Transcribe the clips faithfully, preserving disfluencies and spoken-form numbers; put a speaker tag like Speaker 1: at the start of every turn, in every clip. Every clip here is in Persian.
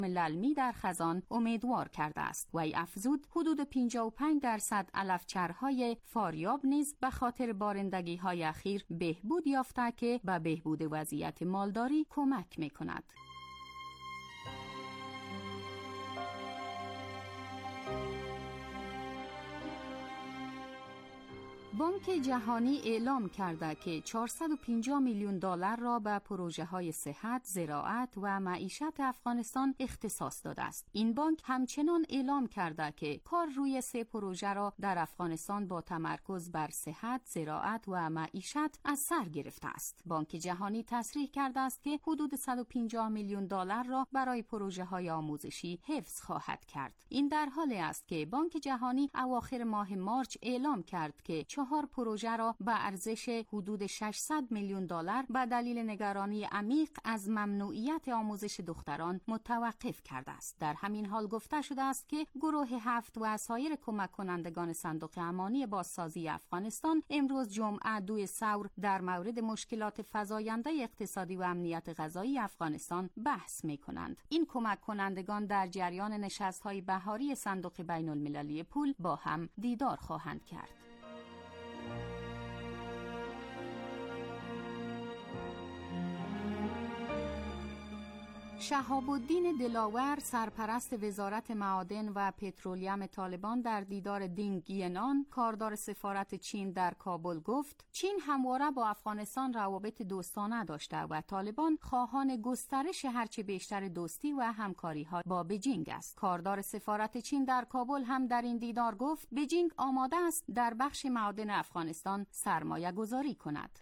Speaker 1: للمی در خزان امیدوار کرده است. وی افزود حدود پنجاه و پنج درصد علفچرهای فاریاب نیز به خاطر بارندگی‌های اخیر بهبود یافته که به بهبود وضعیت مالداری کمک می‌کند. بانک جهانی اعلام کرده که چهارصد و پنجاه میلیون دلار را به پروژه‌های صحت، زراعت و معیشت افغانستان اختصاص داده است. این بانک همچنان اعلام کرده که کار روی سه پروژه را در افغانستان با تمرکز بر صحت، زراعت و معیشت از سر گرفته است. بانک جهانی تصریح کرده است که حدود صد و پنجاه میلیون دلار را برای پروژه‌های آموزشی حفظ خواهد کرد. این در حالی است که بانک جهانی اواخر ماه مارس اعلام کرد که چهار پروژه را به ارزش حدود ششصد میلیون دلار به دلیل نگرانی عمیق از ممنوعیت آموزش دختران متوقف کرده است. در همین حال گفته شده است که گروه هفت و سایر کمک کنندگان صندوق امانی بازسازی افغانستان امروز جمعه دو ثور در مورد مشکلات فزاینده اقتصادی و امنیت غذایی افغانستان بحث می کنند. این کمک کنندگان در جریان نشست‌های بهاری صندوق بین المللی پول با هم دیدار خواهند کرد. شهاب الدین دلاور سرپرست وزارت معادن و پترولیم طالبان در دیدار دینگ گینان کاردار سفارت چین در کابل گفت چین همواره با افغانستان روابط دوستانه داشته و طالبان خواهان گسترش هرچه بیشتر دوستی و همکاری‌ها با بیجینگ است. کاردار سفارت چین در کابل هم در این دیدار گفت بیجینگ آماده است در بخش معادن افغانستان سرمایه گذاری کند.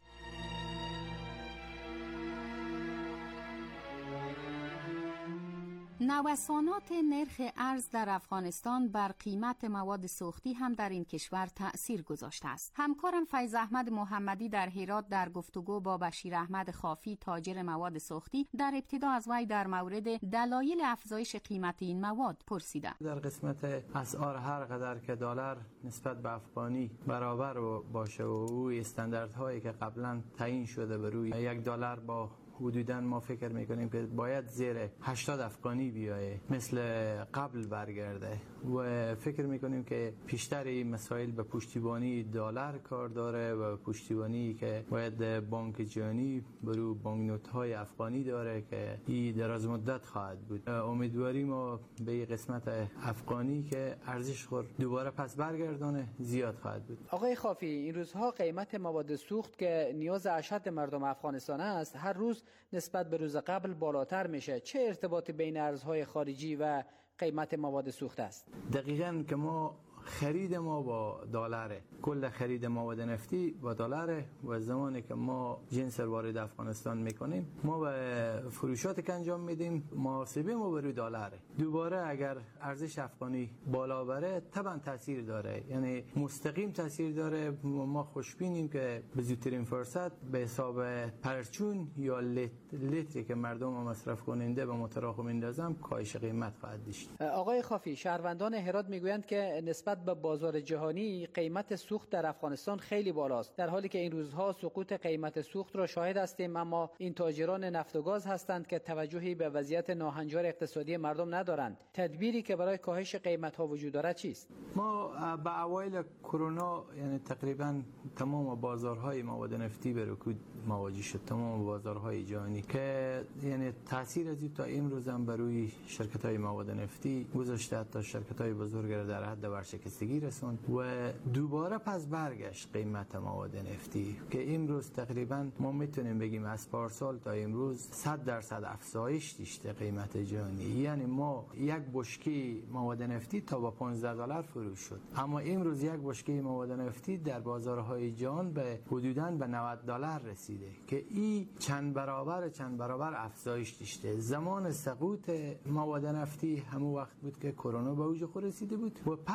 Speaker 1: نوسانات نرخ ارز در افغانستان بر قیمت مواد سوختی هم در این کشور تأثیر گذاشته است. همکارم فیض احمد محمدی در هرات در گفتگو با بشیر احمد خافی تاجر مواد سوختی در ابتدا از وی در مورد دلایل افزایش قیمت این مواد پرسیده.
Speaker 2: در قسمت اسعار هر قدر که دلار نسبت به افغانی برابر باشه و او استانداردهایی که قبلا تعیین شده بر روی یک دلار با حدوداً ما فکر میکنیم که باید زیر هشتاد افغانی بیایه مثل قبل برگرده و فکر میکنیم که بیشتر این مسائل به پشتیبانی دلار کار داره و پشتیبانی که باید بانک جهانی برای بانکنوت های افغانی داره که این دراز مدت خواهد بود. امیدواریم ما به این قسمت افغانی که ارزش خور دوباره پس برگردانه زیاد خواهد بود.
Speaker 3: آقای خافی، این روزها قیمت مواد سوخت که نیاز اشد مردم افغانستان است هر روز نسبت به روز قبل بالاتر میشه. چه ارتباطی بین ارزهای خارجی و قیمت مواد سوخت است؟
Speaker 2: دقیقاً که ما خرید ما با دلاره، کل خرید مواد نفتی با دلاره و زمانی که ما جنس وارد افغانستان میکنیم ما به فروشات که انجام میدیم محاسبه ما بر روی دلاره. دوباره اگر ارزش افغانی بالا بره طبعا تاثیر داره، یعنی مستقیم تاثیر داره. ما خوشبینیم که به زودترین فرصت به حساب پرچون یا لیتری که مردم مصرف کننده به متراکم اندازم کاهش قیمت خواهد داشت.
Speaker 3: آقای خافی، شهروندان هرات میگویند که نسبت به بازار جهانی قیمت سوخت در افغانستان خیلی بالاست، در حالی که این روزها سقوط قیمت سوخت را شاهد هستیم، اما این تاجران نفت و گاز هستند که توجهی به وضعیت ناهنجار اقتصادی مردم ندارند. تدبیری که برای کاهش قیمت ها وجود دارد چیست؟
Speaker 2: ما به اوایل کرونا یعنی تقریبا تمام بازارهای مواد نفتی به رکود مواجه شد، تمام بازارهای جهانی که یعنی تاثیر از تا امروز هم بر روی شرکت های مواد نفتی گذاشته، تا شرکت های بزرگ را در حد ورشکستگی رسوند و دوباره پس برگشت قیمت مواد نفتی که امروز تقریبا ما میتونیم بگیم از پارسال تا امروز صد درصد افزایش داشته قیمت جهانی. یعنی ما یک بشکه مواد نفتی تا با پانزده دلار فروش شد، اما امروز یک بشکه مواد نفتی در بازارهای جهان به حدوداً به نود دلار رسیده که این چند برابر چند برابر افزایش داشته. زمان سقوط مواد نفتی همون وقت بود که کرونا به اوج خود رسیده بود و پس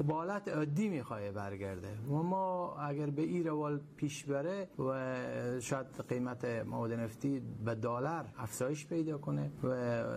Speaker 2: به حالت عادی میخواد برگرده و ما اگر به این روال پیش بره و شاید قیمت مواد نفتی به دلار افزایش پیدا کنه و,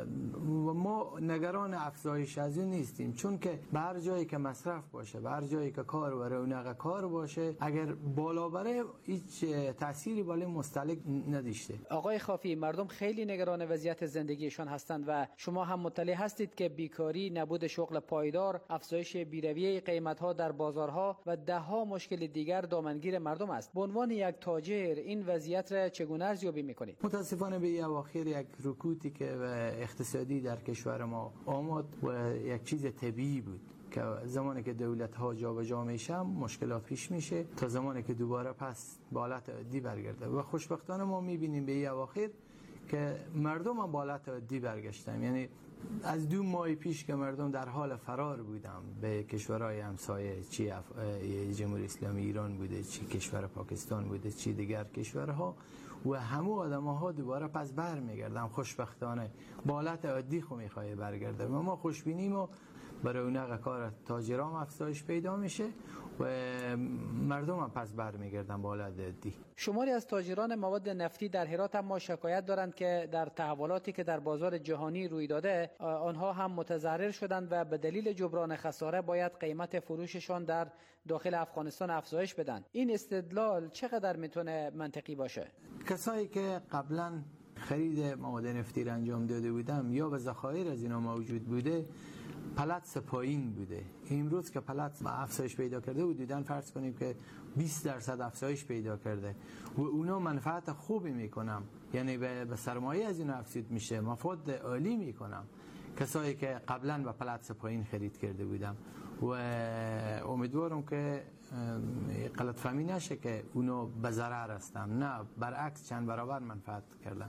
Speaker 2: و ما نگران افزایش از این نیستیم، چون که به هر جایی که مصرف باشه، به هر جایی که کار و رونق کار باشه، اگر بالا بره هیچ تأثیری بالای مستهلک نداشته.
Speaker 3: آقای خافی، مردم خیلی نگران وضعیت زندگیشان هستند و شما هم مطلع هستید که بیکاری، نبود شغل پایدار، افزایش بی‌رویه قیمت‌ها در بازارها و ده‌ها مشکل دیگر دامنگیر مردم است. به عنوان یک تاجر این وضعیت را چگونه ارزیابی می‌کنید؟
Speaker 2: متاسفانه به این اواخر یک رکودی که و اقتصادی در کشور ما آمد و یک چیز طبیعی بود که زمانی که دولت ها جابجا میشه مشکلات پیش میشه تا زمانی که دوباره پس به حالت عادی برگرده و خوشبختانه ما میبینیم به این اواخر که مردم هم به حالت عادی برگشتن. یعنی از دو ماه پیش که مردم در حال فرار بودم به کشورهای همسایه، چی اف... جمهوری اسلامی ایران بوده، چی کشور پاکستان بوده، چی دیگر کشورها، و همه آدم‌ها دوباره پس بر میگردن خوشبختانه با حالت عادی خو میخواه برگرده و ما خوشبینیم و برای رونق کار تاجران افزایش پیدا میشه و مردم هم پس برمیگردن با حالت عادی.
Speaker 3: شماری از تاجران مواد نفتی در هرات هم شکایت دارند که در تحولاتی که در بازار جهانی روی داده آنها هم متضرر شدند و به دلیل جبران خساره باید قیمت فروششان در داخل افغانستان افزایش بدن. این استدلال چقدر میتونه منطقی باشه؟
Speaker 2: کسایی که قبلا خرید مواد نفتی را انجام داده بودم یا به ذخایر از اینا موجود بوده، پلات پایین بوده. امروز که پلات افزایش پیدا کرده بود، دیدن فرض کنیم که بیست درصد افزایش پیدا کرده و اونا منفعت خوبی میکنم، یعنی به سرمایه از اینا افزود میشه، مفاد عالی میکنم کسایی که قبلا به پلات پایین خرید کرده بودم و امیدوارم که غلط فهمی نشه که اونا به ضرر هستم، نه برعکس چند برابر منفعت کردم.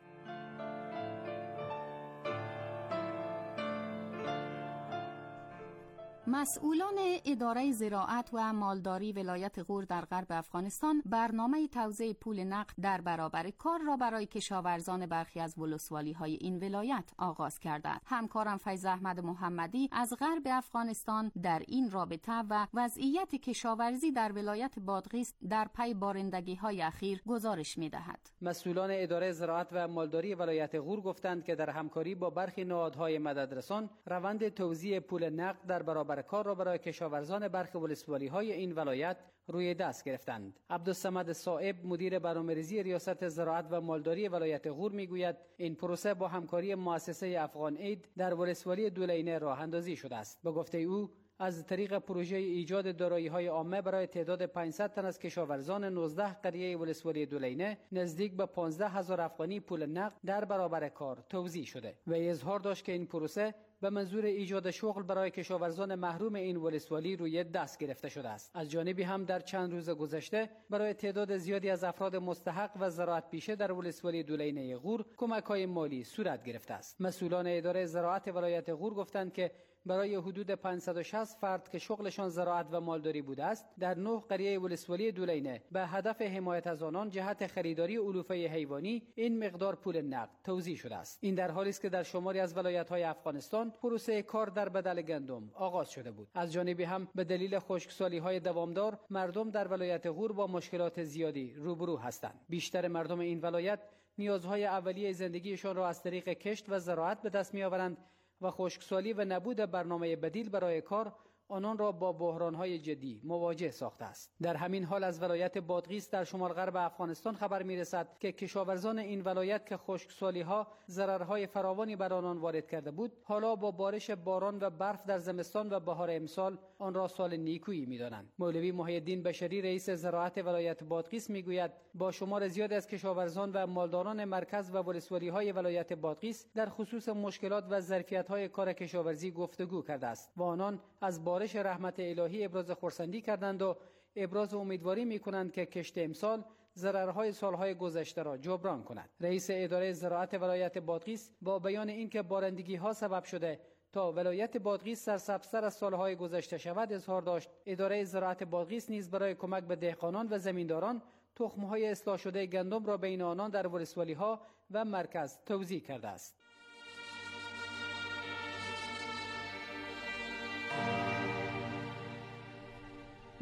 Speaker 1: مسئولان اداره زراعت و مالداری ولایت غور در غرب افغانستان برنامه توزیع پول نقد در برابر کار را برای کشاورزان برخی از ولسوالی‌های این ولایت آغاز کردند. همکارم فیض احمد محمدی از غرب افغانستان در این رابطه و وضعیت کشاورزی در ولایت بادغیس در پی بارندگی‌های اخیر گزارش می‌دهد.
Speaker 3: مسئولان اداره زراعت و مالداری ولایت غور گفتند که در همکاری با برخی نهادهای مددرسان روند توزیع پول نقد در برابر کار را برای کشاورزان برخی ولسوالی‌های این ولایت روی دست گرفتند. عبدالصمد صائب مدیر برنامه‌ریزی ریاست زراعت و مالداری ولایت غور میگوید این پروسه با همکاری مؤسسه افغان اید در ولسوالی دولینه راه اندازی شده است. به گفته او از طریق پروژه ایجاد دارایی‌های عامه برای تعداد پانصد تن از کشاورزان نوزده قریه ولسوالی دولینه نزدیک به پانزده هزار افغانی پول نقد در برابر کار توزیع شده و اظهار داشت که این پروسه به منظور ایجاد شغل برای کشاورزان محروم این ولسوالی روی دست گرفته شده است. از جانبی هم در چند روز گذشته برای تعداد زیادی از افراد مستحق و زراعت پیشه در ولسوالی دولینه غور کمک‌های مالی صورت گرفته است. مسئولان اداره زراعت ولایت غور گفتند که برای حدود پانصد و شصت فرد که شغلشان زراعت و مالداری بوده است در نه قریه ولسوالی دولینه به هدف حمایت از آنان جهت خریداری علوفه حیوانی این مقدار پول نقد توزیع شده است. این در حالی است که در شماری از ولایت‌های افغانستان پروسه کار در بدل گندم آغاز شده بود. از جانبی هم به دلیل خشکسالی‌های دوامدار مردم در ولایت غور با مشکلات زیادی روبرو هستند. بیشتر مردم این ولایت نیازهای اولیه زندگیشان را از طریق کشت و زراعت به دست می‌آورند و خشکسالی و نبود برنامه بدیل برای کار آنان را با بحران‌های جدی مواجه ساخته است. در همین حال از ولایت بادغیس در شمال غرب افغانستان خبر می‌رسد که کشاورزان این ولایت که خشکسالی‌ها ضررهای فراوانی بر آنان وارد کرده بود، حالا با بارش باران و برف در زمستان و بهار امسال آن را سال نیکویی می‌دانند. مولوی محی الدین بشری رئیس زراعت ولایت بادغیس می‌گوید با شمار زیاد از کشاورزان و مالداران مرکز و ولسوالی‌های ولایت بادغیس در خصوص مشکلات و ظرفیت‌های کار کشاورزی گفتگو کرده است و آنان از بارش رحمت الهی ابراز خرسندی کردند و ابراز امیدواری می‌کنند که کشت امسال ضررهای سالهای گذشته را جبران کند. رئیس اداره زراعت ولایت بادغیس با بیان اینکه بارندگی‌ها سبب شده تا ولایت بادغیس سرسبزتر از سالهای گذشته شود اظهار داشت اداره زراعت بادغیس نیز برای کمک به دهقانان و زمینداران تخم‌های اصلاح شده گندم را بین آنان در ولسوالی‌ها و مرکز توزیع کرده است.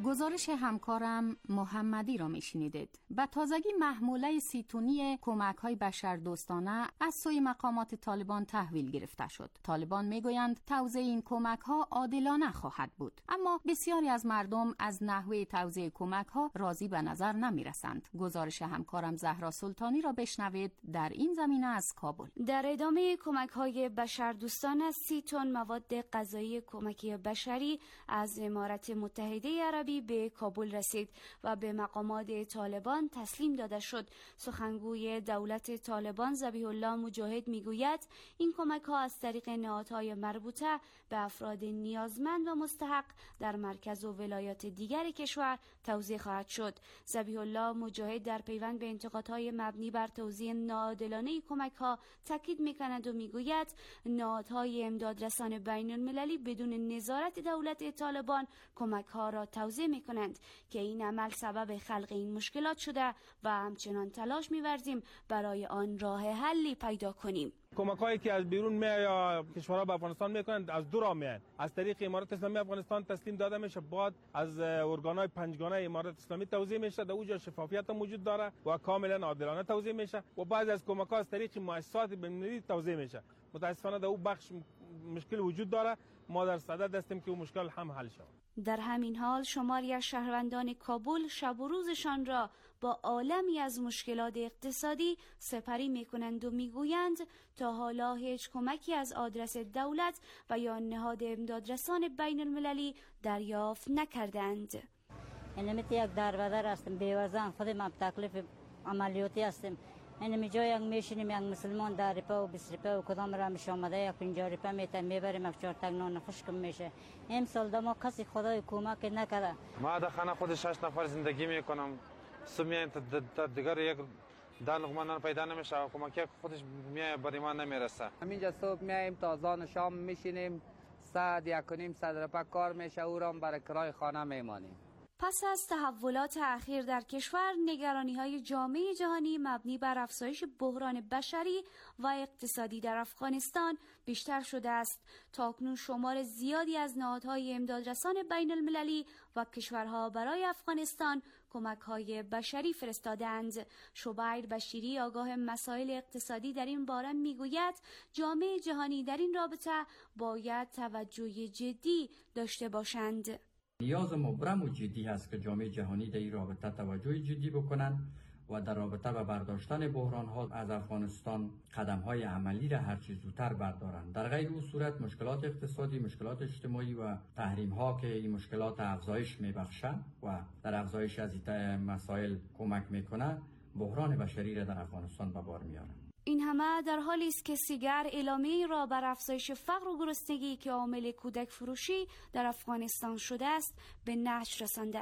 Speaker 1: گزارش همکارم محمدی را میشنیدید. به تازگی محموله سی تنی کمک‌های بشردوستانه از سوی مقامات طالبان تحویل گرفته شد. طالبان میگویند توزیع این کمک‌ها عادلانه خواهد بود، اما بسیاری از مردم از نحوه توزیع کمک‌ها راضی به نظر نمی‌رسند. گزارش همکارم زهرا سلطانی را بشنوید در این زمینه از کابل.
Speaker 4: در ادامه کمک‌های بشردوستانه سی تن مواد غذایی کمکی بشری از امارات متحده عربی به کابل رسید و به مقامات طالبان تسلیم داده شد. سخنگوی دولت طالبان ذبیح الله مجاهد میگوید این کمک ها از طریق نهادهای مربوطه به افراد نیازمند و مستحق در مرکز و ولایات دیگر کشور توزیع خواهد شد. ذبیح الله مجاهد در پیوند به انتقادهای مبنی بر توزیع ناعادلانه کمک ها تاکید میکند و میگوید نهادهای امدادرسان بین المللی بدون نظارت دولت طالبان کمک ها را توزیع می کنند که این عمل سبب خلق این مشکلات شده و همچنان تلاش می ورزیم برای آن راه حلی پیدا کنیم.
Speaker 5: کمک هایی که از بیرون میاد یا کشورها به افغانستان میکنند از دو راه میاد. از طریق امارات اسلامی افغانستان تسلیم داده میشه، بعد از ارگانهای پنجگانه امارات اسلامی توزیع میشه. در اونجا شفافیت موجود داره و کاملا عادلانه توزیع میشه و بعضی از کمک ها از طریق مؤسسات بین‌المللی توزیع میشه. متاسفانه در اون بخش مشکل وجود داره. ما در صدد هستیم که اون مشکل هم حل شود.
Speaker 4: در همین حال شماری از شهروندان کابل شب و روزشان را با عالمی از مشکلات اقتصادی سپری میکنند و میگویند تا حالا هیچ کمکی از آدرس دولت و یا نهاد امدادرسان بین المللی دریافت نکردند.
Speaker 6: اینمیت یک در و در هستیم، بیوزن خود ما تکلیف عملیاتی هستیم. اینمی جای یک میشینیم یک مسلمان در رپا و بیست رپا و کدام را میشه آمده یک پنجاه رپا میتن میبریم یک چهار تک نان خشک میشه. این سال دما کسی خدای کمک نکرده.
Speaker 7: ما در خانه خود شش نفر زندگی میکنم. سمیان تا دیگر یک دان لقمه نان پیدا نمیشه و کمکی خودش میای برای ما نمیرسه.
Speaker 3: همینجا صبح میایم تا اذان شام میشینیم، صد یک و نیم صد رپا کار میشه، او را برای کرای خانه میمانیم.
Speaker 4: پس از تحولات اخیر در کشور، نگرانی‌های جامعه جهانی مبنی بر افزایش بحران بشری و اقتصادی در افغانستان بیشتر شده است. تاکنون شمار زیادی از نهادهای امدادرسان بین المللی و کشورها برای افغانستان کمک‌های بشری فرستادند. شبیر بشیری آگاه مسائل اقتصادی در این باره میگوید جامعه جهانی در این رابطه باید توجه جدی داشته باشند.
Speaker 8: نیاز مبرم و جدی هست که جامعه جهانی در این رابطه توجه جدی بکنند و در رابطه با برداشتن بحران ها از افغانستان قدم های عملی را هر چیز زودتر بردارند. در غیر این صورت مشکلات اقتصادی، مشکلات اجتماعی و تحریم ها که این مشکلات افزایش میبخشند و در افزایش از این مسائل کمک میکنه، بحران بشری را در افغانستان به بار میاره.
Speaker 4: این همه در حالی است که سیگر اعلامیه‌ای را بر افزایش فقر و گرسنگی که عامل کودک فروشی در افغانستان شده است به نشر رسانده.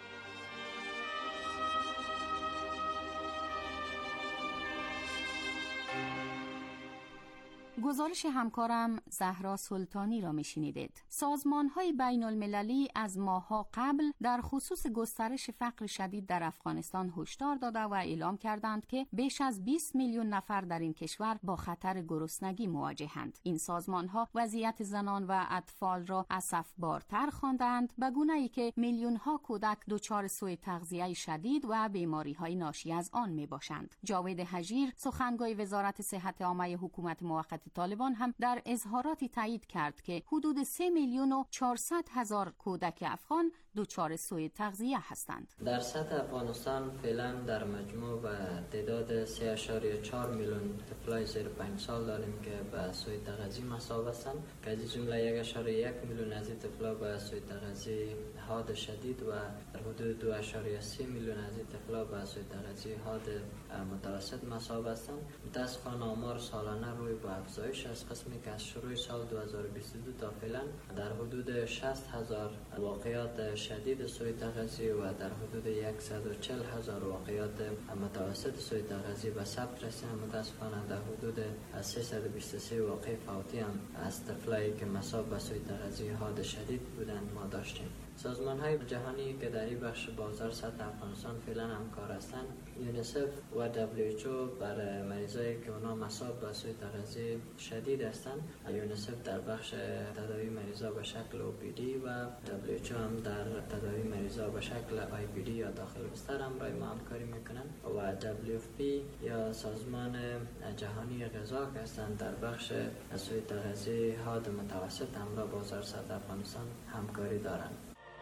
Speaker 1: گزارش همکارم زهرا سلطانی را میشنیدید. سازمان‌های بین المللی از ماه‌ها قبل در خصوص گسترش فقر شدید در افغانستان هشدار داده و اعلام کردند که بیش از بیست میلیون نفر در این کشور با خطر گرسنگی مواجهند. این سازمان‌ها وضعیت زنان و اطفال را اسفبارتر خواندند به گونه‌ای که میلیون‌ها کودک دچار سوء تغذیه شدید و بیماری‌های ناشی از آن میباشند. جاوید هجیر سخنگوی وزارت صحت عامه حکومت موقت طالبان هم در اظهاراتی تایید کرد که حدود سه میلیون و چهارصد هزار کودک افغان دچار سوء تغذیه هستند.
Speaker 9: در سطح افغانستان فعلا در مجموع به تعداد سه اشاریه چهار میلیون طفلای زیر پنج سال داریم که به سوء تغذیه مصاب هستند، که از این جمله یک اشاریه یک میلیون از این طفلا به سوء تغذیه حاد شدید و در حدود دو اشاریه سه میلیون از این طفلا به سوء تغذیه حاد متوسط مصاب هستند. متاسفانه آمار سالانه روی به افزایش از قسمی که از شروع سال دو هزار و بیست و دو تا فعلا در حدود شصت هزار واقعات شدید سوء تغذیه و در حدود صد و چهل هزار واقعات متوسط سوء تغذیه به ثبت رسیدند. متاسفانه در حدود سیصد و بیست و سه واقع فوتی هم از طفلایی که مصاب به سوء تغذیه حاد شدید بودند ما داشتیم. سازمان های جهانی که در این بخش بازار سطح افغانستان فعلا همکار هستند، یونیسف و دبلیو اچ او بر مریضایی که اونا مصاب به سوء تغذیه شدید هستند. یونیسف در بخش تداوی مریضا به شکل او پی دی و دبلیو اچ او هم در تداوی مریضا به شکل آی پی دی یا داخل بستر همراه ما همکاری میکنند و دبلیو اف پی یا سازمان جهانی غذا که هستند در بخش سوی تغذیه حاد متوسط همراه با وزارت صحت افغانستان همکاری دارند.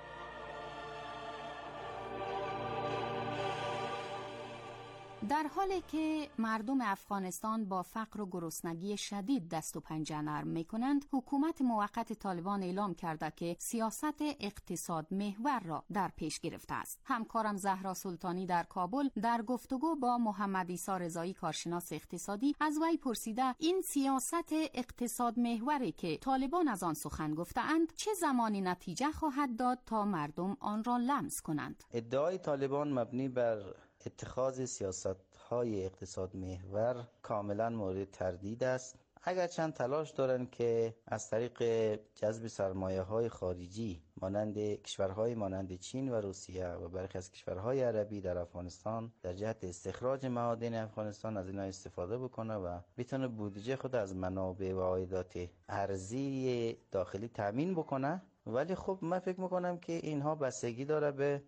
Speaker 1: در حالی که مردم افغانستان با فقر و گرسنگی شدید دست و پنجه نرم می‌کنند، حکومت موقت طالبان اعلام کرده که سیاست اقتصاد محور را در پیش گرفته است. همکارم زهرا سلطانی در کابل در گفتگو با محمد عیسی رضایی کارشناس اقتصادی از وی پرسیده این سیاست اقتصاد محوری که طالبان از آن سخن گفته‌اند چه زمانی نتیجه خواهد داد تا مردم آن را لمس کنند؟
Speaker 10: ادعای طالبان مبنی بر اتخاذ سیاست‌های اقتصاد محور کاملا مورد تردید است. اگر چند تلاش دارند که از طریق جذب سرمایه‌های خارجی مانند کشورهای مانند چین و روسیه و برخی از کشورهای عربی در افغانستان در جهت استخراج معادن افغانستان از اینا استفاده بکنه و بتونه بودجه خود از منابع و عایدات ارزی داخلی تامین بکنه، ولی خب من فکر میکنم که اینها بستگی داره به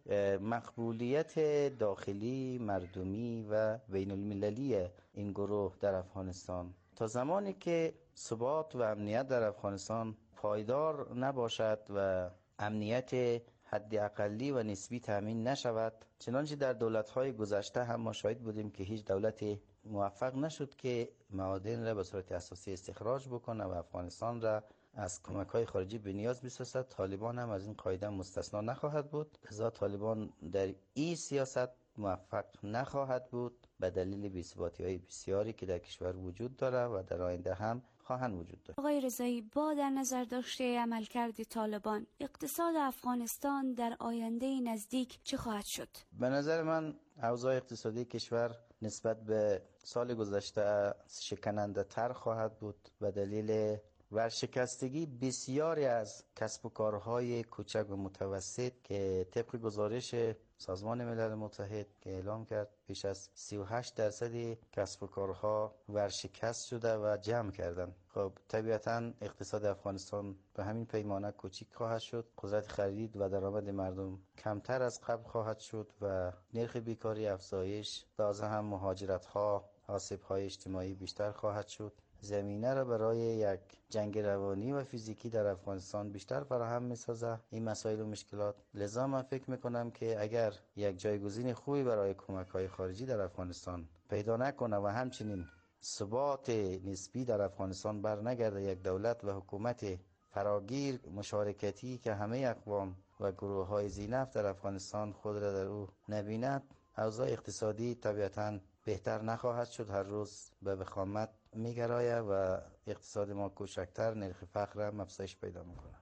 Speaker 10: مقبولیت داخلی، مردمی و بین المللی این گروه در افغانستان. تا زمانی که ثبات و امنیت در افغانستان پایدار نباشد و امنیت حد اقلی و نسبی تامین نشود، چنانچه در دولت‌های گذشته هم ما شاهد بودیم که هیچ دولت موفق نشد که معادن را به صورت اساسی استخراج بکنه و افغانستان را از کمک‌های خارجی به نیاز بسازد. طالبان هم از این قاعده مستثنا نخواهد بود، لذا طالبان در این سیاست موفق نخواهد بود به دلیل بی‌ثباتی‌های بسیاری که در کشور وجود داره و در آینده هم خواهند وجود داشت.
Speaker 4: آقای رضایی، با در نظر داشته عملکرد طالبان، اقتصاد افغانستان در آینده نزدیک چه خواهد شد؟ به
Speaker 10: نظر من اوضاع اقتصادی کشور نسبت به سال گذشته شکننده تر خواهد بود به دلیل ورشکستگی بسیاری از کسب و کارهای کوچک و متوسط که طبق گزارش سازمان ملل متحد که اعلام کرد بیش از سی و هشت درصد کسب و کارها ورشکست شده و جمع کردن. خب طبیعتاً اقتصاد افغانستان به همین پیمانه کوچیک خواهد شد، قدرت خرید و درآمد مردم کمتر از قبل خواهد شد و نرخ بیکاری افزایش، تازه هم مهاجرت‌ها، آسیب‌های اجتماعی بیشتر خواهد شد. زمینه را برای یک جنگ روانی و فیزیکی در افغانستان بیشتر فراهم می‌سازه این مسائل و مشکلات. لذا من فکر می‌کنم که اگر یک جایگزین خوبی برای کمک‌های خارجی در افغانستان پیدا نکنه و همچنین ثبات نسبی در افغانستان برنگرده، یک دولت و حکومت فراگیر مشارکتی که همه اقوام و گروه‌های ذی‌نفع در افغانستان خود را در او نبیند، اوضاع اقتصادی طبیعتاً بهتر نخواهد شد، هر روز به وخامت میگرایه و اقتصاد ما کوچکتر، نرخ فقر هم افزایش پیدا میکنه.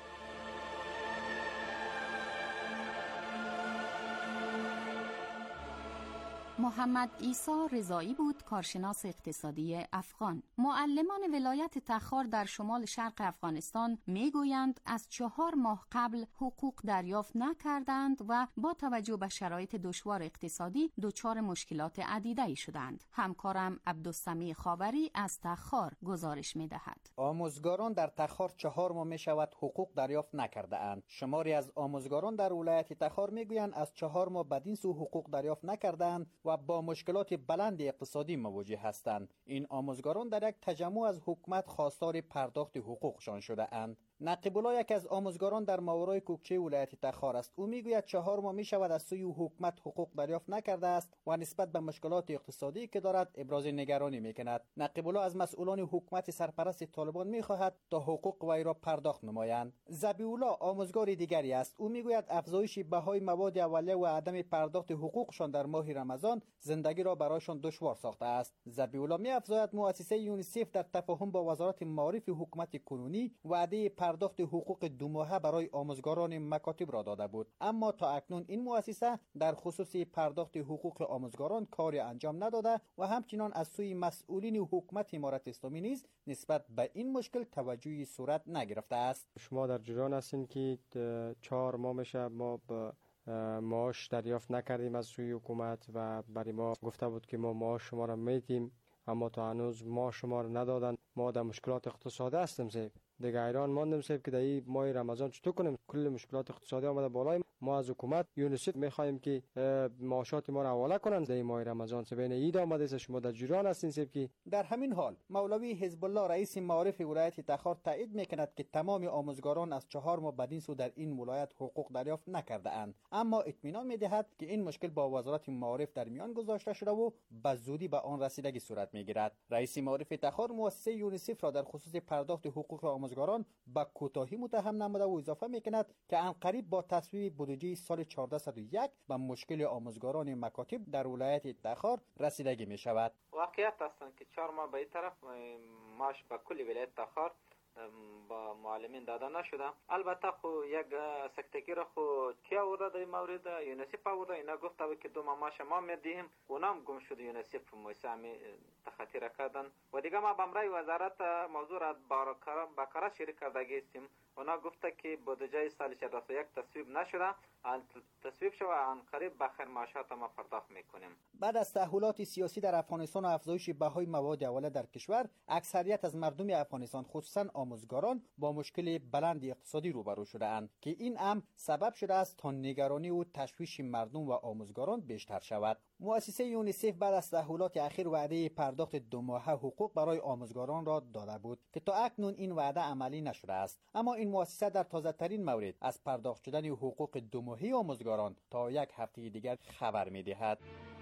Speaker 1: محمد عیسی رضایی بود، کارشناس اقتصادی افغان. معلمان ولایت تخار در شمال شرق افغانستان میگویند از چهار ماه قبل حقوق دریافت نکردند و با توجه به شرایط دشوار اقتصادی دچار مشکلات عدیده‌ای شدند. همکارم عبدالسمیع خاوری از تخار گزارش میدهد.
Speaker 11: آموزگاران در تخار چهار ماه می شود حقوق دریافت نکرده اند. شماری از آموزگاران در ولایت تخار میگویند از چهار ماه بدین سو حقوق دریافت نکردند و با مشکلات بلند اقتصادی مواجه هستند. این آموزگاران در یک تجمع از حکومت خواستار پرداخت حقوقشان شده اند. نقیب الله یک از آموزگاران در ماورای کوکچه ولایت تخار است. او میگوید چهار ماه می شود از سوی حکومت حقوق دریافت نکرده است و نسبت به مشکلات اقتصادی که دارد ابراز نگرانی میکند. نقیب الله از مسئولان حکومت سرپرست طالبان میخواهد تا حقوق وی را پرداخت نمایند. ذبیح الله آموزگار دیگری است. او میگوید افزایش بهای مواد اولیه و عدم پرداخت حقوقشان در ماه رمضان زندگی را برایشان دشوار ساخته است. ذبیح الله میافزاید مؤسسه یونیسف در تفاهم با وزارت معارف حکومت کنونی وعده پرداخت حقوق دو ماهه برای آموزگاران مکاتب را داده بود، اما تا اکنون این مؤسسه در خصوص پرداخت حقوق آموزگاران کاری انجام نداده و همچنان از سوی مسئولین حکومت امارت اسلامی نیز نسبت به این مشکل توجهی صورت نگرفته است.
Speaker 12: شما در جریان هستین که چهار ماه میشه ما به معاش دریافت نکردیم از سوی حکومت و برای ما گفته بود که ما معاش شما را میدیم، اما تا هنوز ما شما را ندادن. ما در مشکلات اقتصادی هستیم سیب. دیگه ایران ماندیم سیب که در این ماه رمضان چطور کنیم؟ کل مشکلات اقتصادی آمده بالای. ما از حکومت یونیسف میخوایم که معاشات ما را حواله کنند در این ماه رمضان. سیب این عید آمده است، شما در جریان هستین سیب که
Speaker 11: در همین حال مولوی حزب الله رئیس معارف ولایت تخار تایید میکند که تمام آموزگاران از چهار ماه بدین سو در این ولایت حقوق دریافت نکرده اند، اما اطمینان میدهد که این مشکل با وزارت معارف در میان گذاشته شده و به زودی به آن رسیدگی صورت میگیرد. رئیس معارف تخار مؤسسه یونیسف را در خصوص پرداخت حقوق آموزگاران به کوتاهی متهم نموده و اضافه میکند که ان قریب با تصویب بودجه سال چهارصد و یک به مشکل آموزگاران مکاتب در ولایت تخار رسیدگی می شود.
Speaker 13: واقعیت است که چهار ماه به این طرف معاش به کل ولایت تخار با معلمین داده نشده. البته خو یک سکتگی را خو کی آورده در این مورد؟ یونیسف آورده. اینا گفته بود که دو ماه معاش ما میدیم، اونم گم شد. یونیسف موسع می تخطی کردن و دیگه ما به امرای وزارت موضوع را برقرار شریک کرده هستیم. اونا گفته که بودجه سال چهارصد و یک تصویب نشده، تصویب شده آن قریب به خیر معاشات ما پرداخت میکنیم.
Speaker 11: بعد از تحولات سیاسی در افغانستان و افزایش بهای مواد اولیه در کشور، اکثریت از مردم افغانستان خصوصا آموزگاران با مشکل بلند اقتصادی روبرو شده اند که این امر سبب شده است تا نگرانی و تشویش مردم و آموزگاران بیشتر شود. مؤسسه یونیسف بعد از تحولات اخیر وعده پرداخت دو ماهه حقوق برای آموزگاران را داده بود که تا اکنون این وعده عملی نشده است، اما این مؤسسه در تازه ترین مورد از پرداخت شدن حقوق دو ماهه آموزگاران تا یک هفته دیگر خبر می دهد.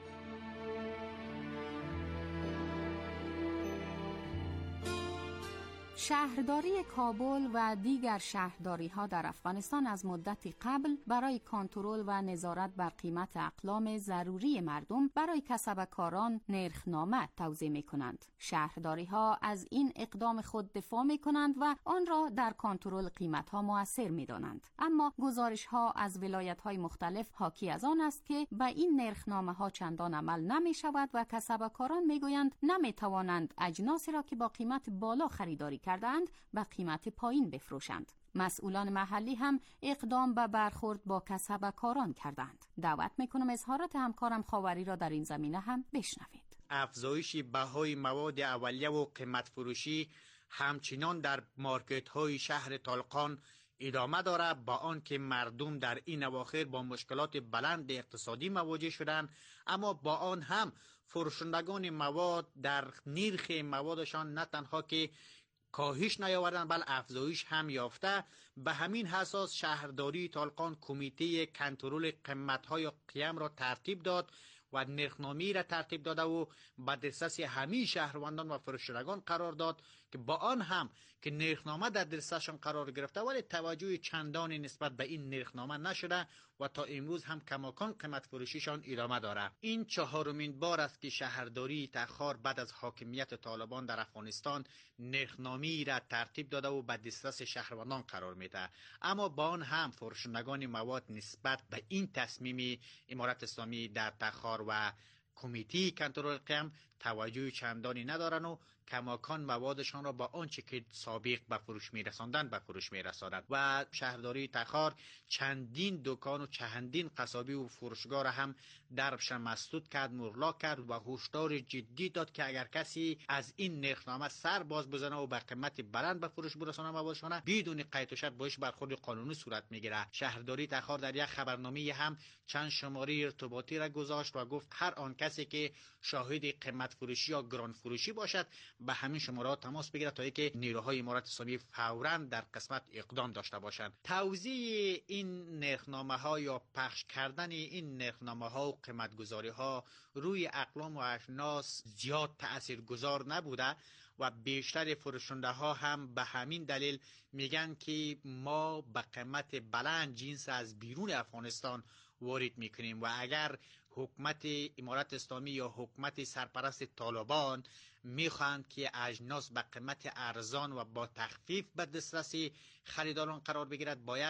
Speaker 1: شهرداری کابل و دیگر شهرداری‌ها در افغانستان از مدتی قبل برای کنترل و نظارت بر قیمت اقلام ضروری مردم برای کسبکاران نرخنامه توزیع می‌کنند. شهرداری‌ها از این اقدام خود دفاع می‌کنند و آن را در کنترل قیمت‌ها مؤثر می‌دانند. اما گزارش‌ها از ولایت‌های مختلف حاکی از آن است که به این نرخنامه‌ها چندان عمل نمی‌شود و کسبکاران می‌گویند نمی‌توانند اجناسی را که با قیمت بالا خریداری کردند به قیمت پایین بفروشند. مسئولان محلی هم اقدام به برخورد با کسبکاران کردند. دعوت میکنم اظهارات همکارم خاوری را در این زمینه هم بشنوید.
Speaker 14: افزایش بهای مواد اولیه و قیمت فروشی همچنان در مارکت های شهر طالقان ادامه دارد، با آنکه مردم در این اواخر با مشکلات بلند اقتصادی مواجه شدند، اما با آن هم فروشندگان مواد در نرخ موادشان نه تنها که کاهش نیاوردن بل افزایش هم یافته. به همین اساس شهرداری طالقان کمیته کنترل قیمت‌های قیم را ترتیب داد و نرخنامه‌ای را ترتیب داده و به دسترس همه شهروندان و فروشندگان قرار داد که با آن هم که نرخنامه در دستشان قرار گرفته ولی توجه چندانی نسبت به این نرخنامه نشده و تا امروز هم کماکان قیمت فروشیشان ادامه داره. این چهارمین بار است که شهرداری تخار بعد از حاکمیت طالبان در افغانستان نرخنامه‌ای را ترتیب داده و به دسترس شهروندان قرار میده، اما با آن هم فروشندگان مواد نسبت به این تصمیم امارت اسلامی در تخار و کمیته کنترل قیم توجه چندانی ندارن و کماکان موادشان را با آنچه که سابق به فروش میرساندند به فروش میرساند و شهرداری تخار چندین دکان و چندین قصابی و فروشگاه را هم دربشان مسدود کرد، مغلق کرد و هشدار جدی داد که اگر کسی از این نرخنامه سر باز بزنه و به قیمت بلند به فروش برسانه موادشان بدون قید و شرط باش برخورد قانونی صورت میگیره. شهرداری تخار در یک خبرنامه هم چند شماره ارتباطی را گذاشت و گفت هر آن کسی که شاهد قیمت فروشی یا گران فروشی باشد به همین شماره‌ها تماس بگیرد تا اینکه نیروهای امارت اسلامی فوراً در قسمت اقدام داشته باشند. توزیع این نرخنامه‌ها یا پخش کردن این نرخنامه‌ها و قیمت‌گذاری‌ها روی اقلام و اجناس زیاد تاثیرگذار نبوده و بیشتر فروشنده ها هم به همین دلیل میگن که ما به قیمت بلند جنس از بیرون افغانستان وارد میکنیم و اگر حکومت امارت اسلامی یا حکومت سرپرست طالبان میخواهند که اجناس به قیمت ارزان و با تخفیف به دسترس خریداران قرار بگیرد، باید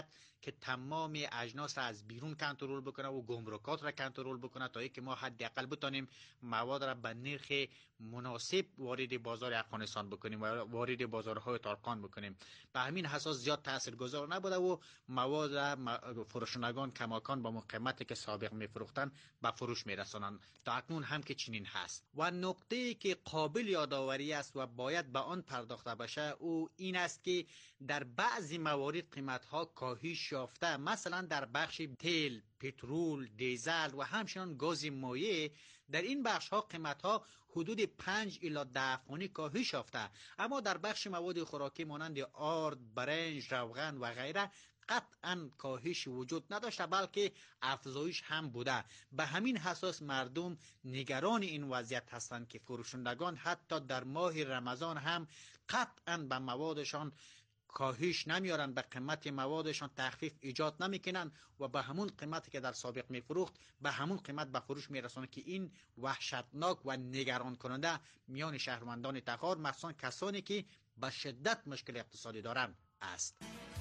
Speaker 14: که تمام اجناس را از بیرون کنترل بکنه و گمرکات را کنترل بکنه تا اینکه ما حداقل بتونیم مواد را به نرخ مناسب وارد بازار افغانستان بکنیم و وارد بازارهای تالقان بکنیم. به همین اساس زیاد تاثیرگذار نبوده و مواد را فروشندگان کماکان با قیمتی که سابق میفروختن به فروش میرسانند. تا اکنون هم که چنین هست. و نکته که قابل یادآوری است و باید به آن پرداخته بشه او این است که در بعضی موارد قیمت ها کاهش یافته، مثلا در بخش تیل، پترول، دیزل و همچنان گاز مایع. در این بخش ها قیمت ها حدود پنج الی ده افغانی کاهش یافته، اما در بخش مواد خوراکی مانند آرد، برنج، روغن و غیره قطعا کاهش وجود نداشته بلکه افزایش هم بوده. به همین اساس مردم نگران این وضعیت هستند که فروشندگان حتی در ماه رمضان هم قطعا به موادشان کاهش نمیارن، به قیمت موادشان تخفیف ایجاد نمیکنن و به همون قیمتی که در سابق میفروخت به همون قیمت به فروش میرسونه که این وحشتناک و نگران کننده میان شهروندان تخار، مخصوصا کسانی که به شدت مشکل اقتصادی دارند است.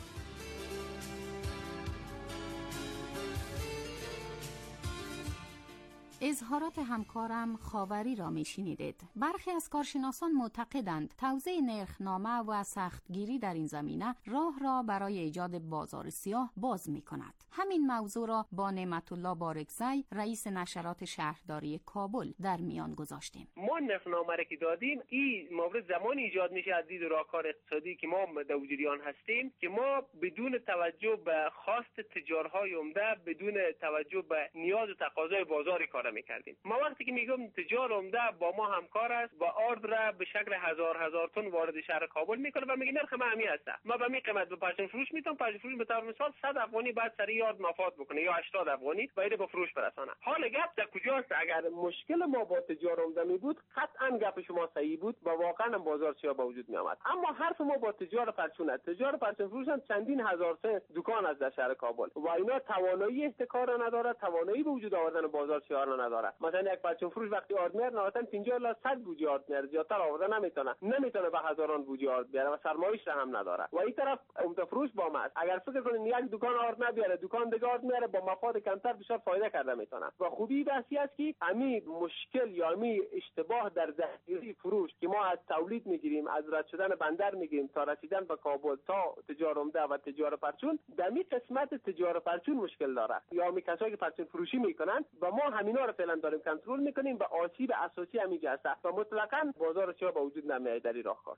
Speaker 1: اظهارات همکارم خاوری را میشنیدید. برخی از کارشناسان معتقدند توزیع نرخنامه و سختگیری در این زمینه راه را برای ایجاد بازار سیاه باز می کند. همین موضوع را با نعمت الله بارکزی رئیس نشرات شهرداری کابل در میان گذاشتیم.
Speaker 15: ما نرخنامه را که دادیم این مورد زمان ایجاد میشه از دید راهکار اقتصادی که ما در جریان هستیم که ما بدون توجه به خواست تجارهای عمده، بدون توجه به نیاز و تقاضای بازار کار میکردیم. ما وقتی که میگم تجار عمده با ما همکار است و آرد را به شکل هزار هزار تن وارد شهر کابل میکنه و میگه نرخ ما همین است، ما به می قیمت به پرچم فروش میتونم، پرچم فروش به طور مثال صد افغانی بعد سری یارد مفاد بکنه یا هشتاد افغانی باید به فروش برسانه. حال گپ در کجاست؟ اگر مشکل ما با تجار عمده می بود قطعا گپ شما صحیح بود و واقعا بازار سیاه به وجود می آمد. اما حرف ما با تجار پرچونه، تجار پرچم فروش هم چندین هزار سه دکان از در شهر کابل و اینا توانایی احتکار نداره، توانایی به وجود آوردن بازار سیاه نداره. مثلا یک پرچم فروش وقتی آرد میاره نهایتا پنجاه الی صد بوجه آرد میاره، زیادتر آوردن نمیتونه نمیتونه به هزاران بوجه آرد بیاره و سرمایه‌اش هم نداره. و این طرف عمده فروش با ما اگر فکر کنین یک دکان آرد نبیاره دکان دیگه آرد میاره با مفاد کمتر بسیار فایده کرده میتونه. و خوبی بحثی است که همین مشکل یا همین اشتباه در ذخیره فروش که ما از تولید میگیریم، از رد شدن بندر میگیریم تا رسیدن به کابل تا تجار عمده و تجار پرچون، در می قسمت تجار پرچون مشکل داره یا می کسایی که پرچون فروشی میکنن و ما همینا رو فعلا داریم کنترل میکنیم و آسیب اساسی همینجا هست و مطلقاً بازار سیاه به وجود نمیاد در این راهکار.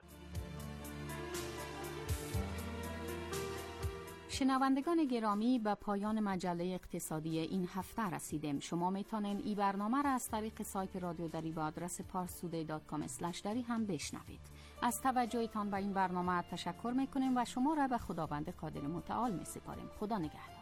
Speaker 1: شنوندگان گرامی، به پایان مجله اقتصادی این هفته رسیدیم. شما میتونین این برنامه را از طریق سایت رادیو دری با آدرس پارستودی دات کام اسلش دری هم بشنوید. از توجهتان به این برنامه تشکر میکنیم و شما را به خداوند قادر متعال میسپاریم. خدا نگهدار.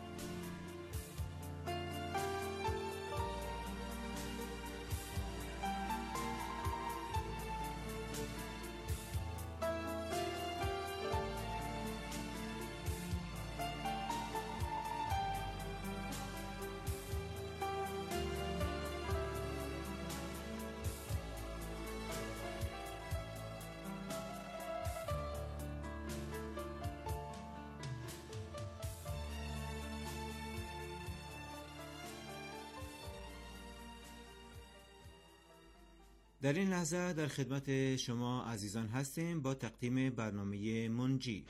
Speaker 16: در این لحظه در خدمت شما عزیزان هستیم با تقدیم برنامه منجی.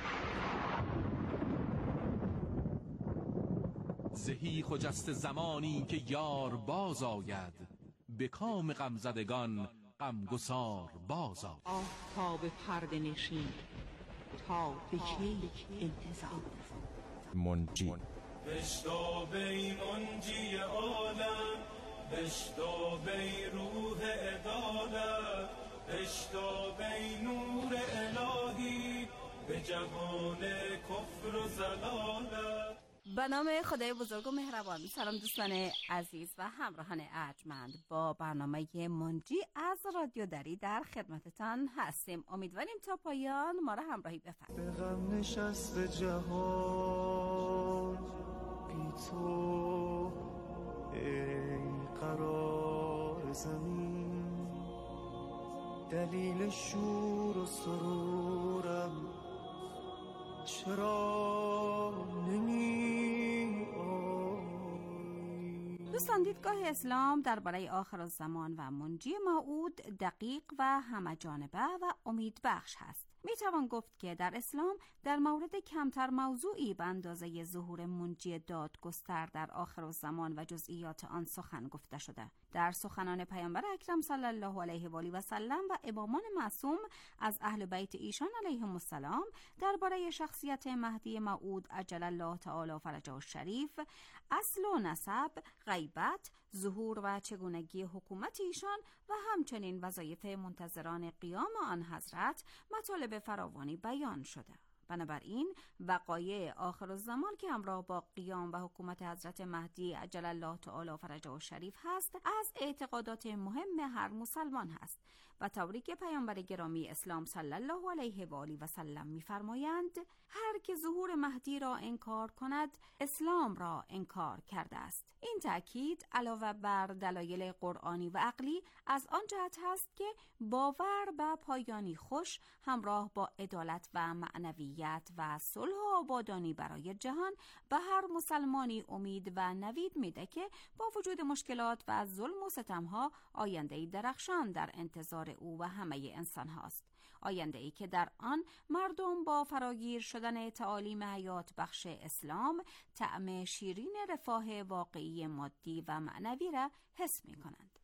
Speaker 17: زهی خجست زمانی که یار باز آید، به کام غمزدگان غمگسار باز آید.
Speaker 18: آفتاب پرده نشین تا به کی انتظار
Speaker 19: منجی.
Speaker 20: بشتاب ای منجی عالم، بشتاب ای روح عدالت، بشتاب ای نور الهی به جهان کفر و ضلالت.
Speaker 21: به نام خدای بزرگ و مهربان. سلام دوستان عزیز و همراهان ارجمند، با برنامه منجی از رادیو دری در خدمتتان هستیم. امیدواریم تا پایان ما را همراهی بفرمایید.
Speaker 20: به غم نشست جهان بی تو ای قرار زمین، دلیل شور و سرورم چرا نمی آیی؟
Speaker 1: دوستان، دیدگاه اسلام درباره آخرالزمان و منجی موعود دقیق و همه‌جانبه و امیدبخش است. می توان گفت که در اسلام در مورد کمتر موضوعی به اندازه ظهور منجی دادگستر در آخرالزمان و جزئیات آن سخن گفته شده. در سخنان پیامبر اکرم صلی الله علیه و آله و سلم و امامان معصوم از اهل بیت ایشان علیهم السلام درباره شخصیت مهدی موعود عجل الله تعالی فرجه الشریف، اصل و نسب، غیبت، ظهور و چگونگی حکومت ایشان و همچنین وظایف منتظران قیام آن حضرت مطالب فراوانی بیان شده. بنابراین وقایع آخرالزمان که همراه با قیام و حکومت حضرت مهدی عجل الله تعالی فرجه الشریف هست، از اعتقادات مهم هر مسلمان هست و طوری که پیامبر گرامی اسلام صلی الله علیه و آله و سلم می‌فرمایند هر که ظهور مهدی را انکار کند اسلام را انکار کرده است. این تأکید علاوه بر دلایل قرآنی و عقلی از آن جهت هست که باور به پایانی خوش همراه با عدالت و معنویت و صلح و آبادانی برای جهان به هر مسلمانی امید و نوید میده که با وجود مشکلات و ظلم و ستمها آینده‌ای درخشان در انتظار او و همه انسان هاست. آینده‌ای که در آن مردم با فراگیر شدن تعالیم حیات بخش اسلام طعم شیرین رفاه واقعی مادی و معنوی را حس می کنند.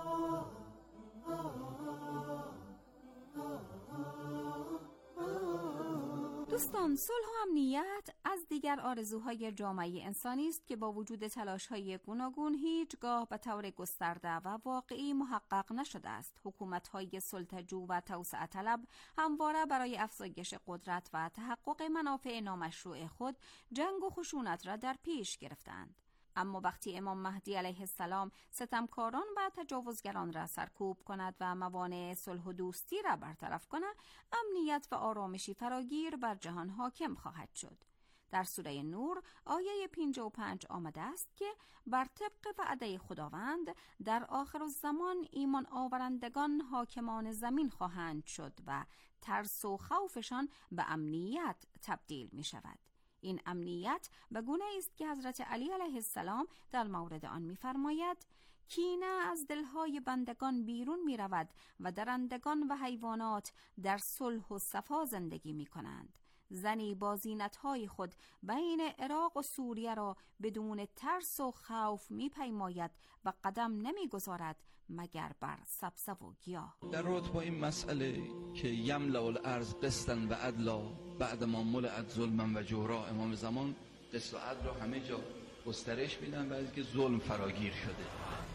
Speaker 1: دوستان، صلح و امنیت از دیگر آرزوهای جامعه انسانی است که با وجود تلاش‌های گوناگون هیچگاه به طور گسترده و واقعی محقق نشده است. حکومت‌های سلطه‌جو و توسعه طلب همواره برای افزایش قدرت و تحقق منافع نامشروع خود جنگ و خشونت را در پیش گرفتند. اما وقتی امام مهدی علیه السلام ستمکاران و تجاوزگران را سرکوب کند و موانع صلح و دوستی را برطرف کند، امنیت و آرامشی فراگیر بر جهان حاکم خواهد شد. در سوره نور آیه پنجاه و پنج آمده است که بر طبق وعده خداوند در آخرالزمان ایمان آورندگان حاکمان زمین خواهند شد و ترس و خوفشان به امنیت تبدیل می شود. این امنیت به گونه است که حضرت علی علیه السلام در مورد آن می‌فرماید کینه از دلهای بندگان بیرون می رود و درندگان و حیوانات در صلح و صفا زندگی می کنند. زنی با زینت‌های خود بین عراق و سوریه را بدون ترس و خوف می پیماید و قدم نمی گذارد مگر بر سبزه و گیاه.
Speaker 2: در رابطه با این مسئله که یملأ الارض قسطا و عدلا بعد ما ملئت ظلما و جورا، امام زمان قسط و عدل را همه جا گسترش میدن و از اینکه ظلم فراگیر شده.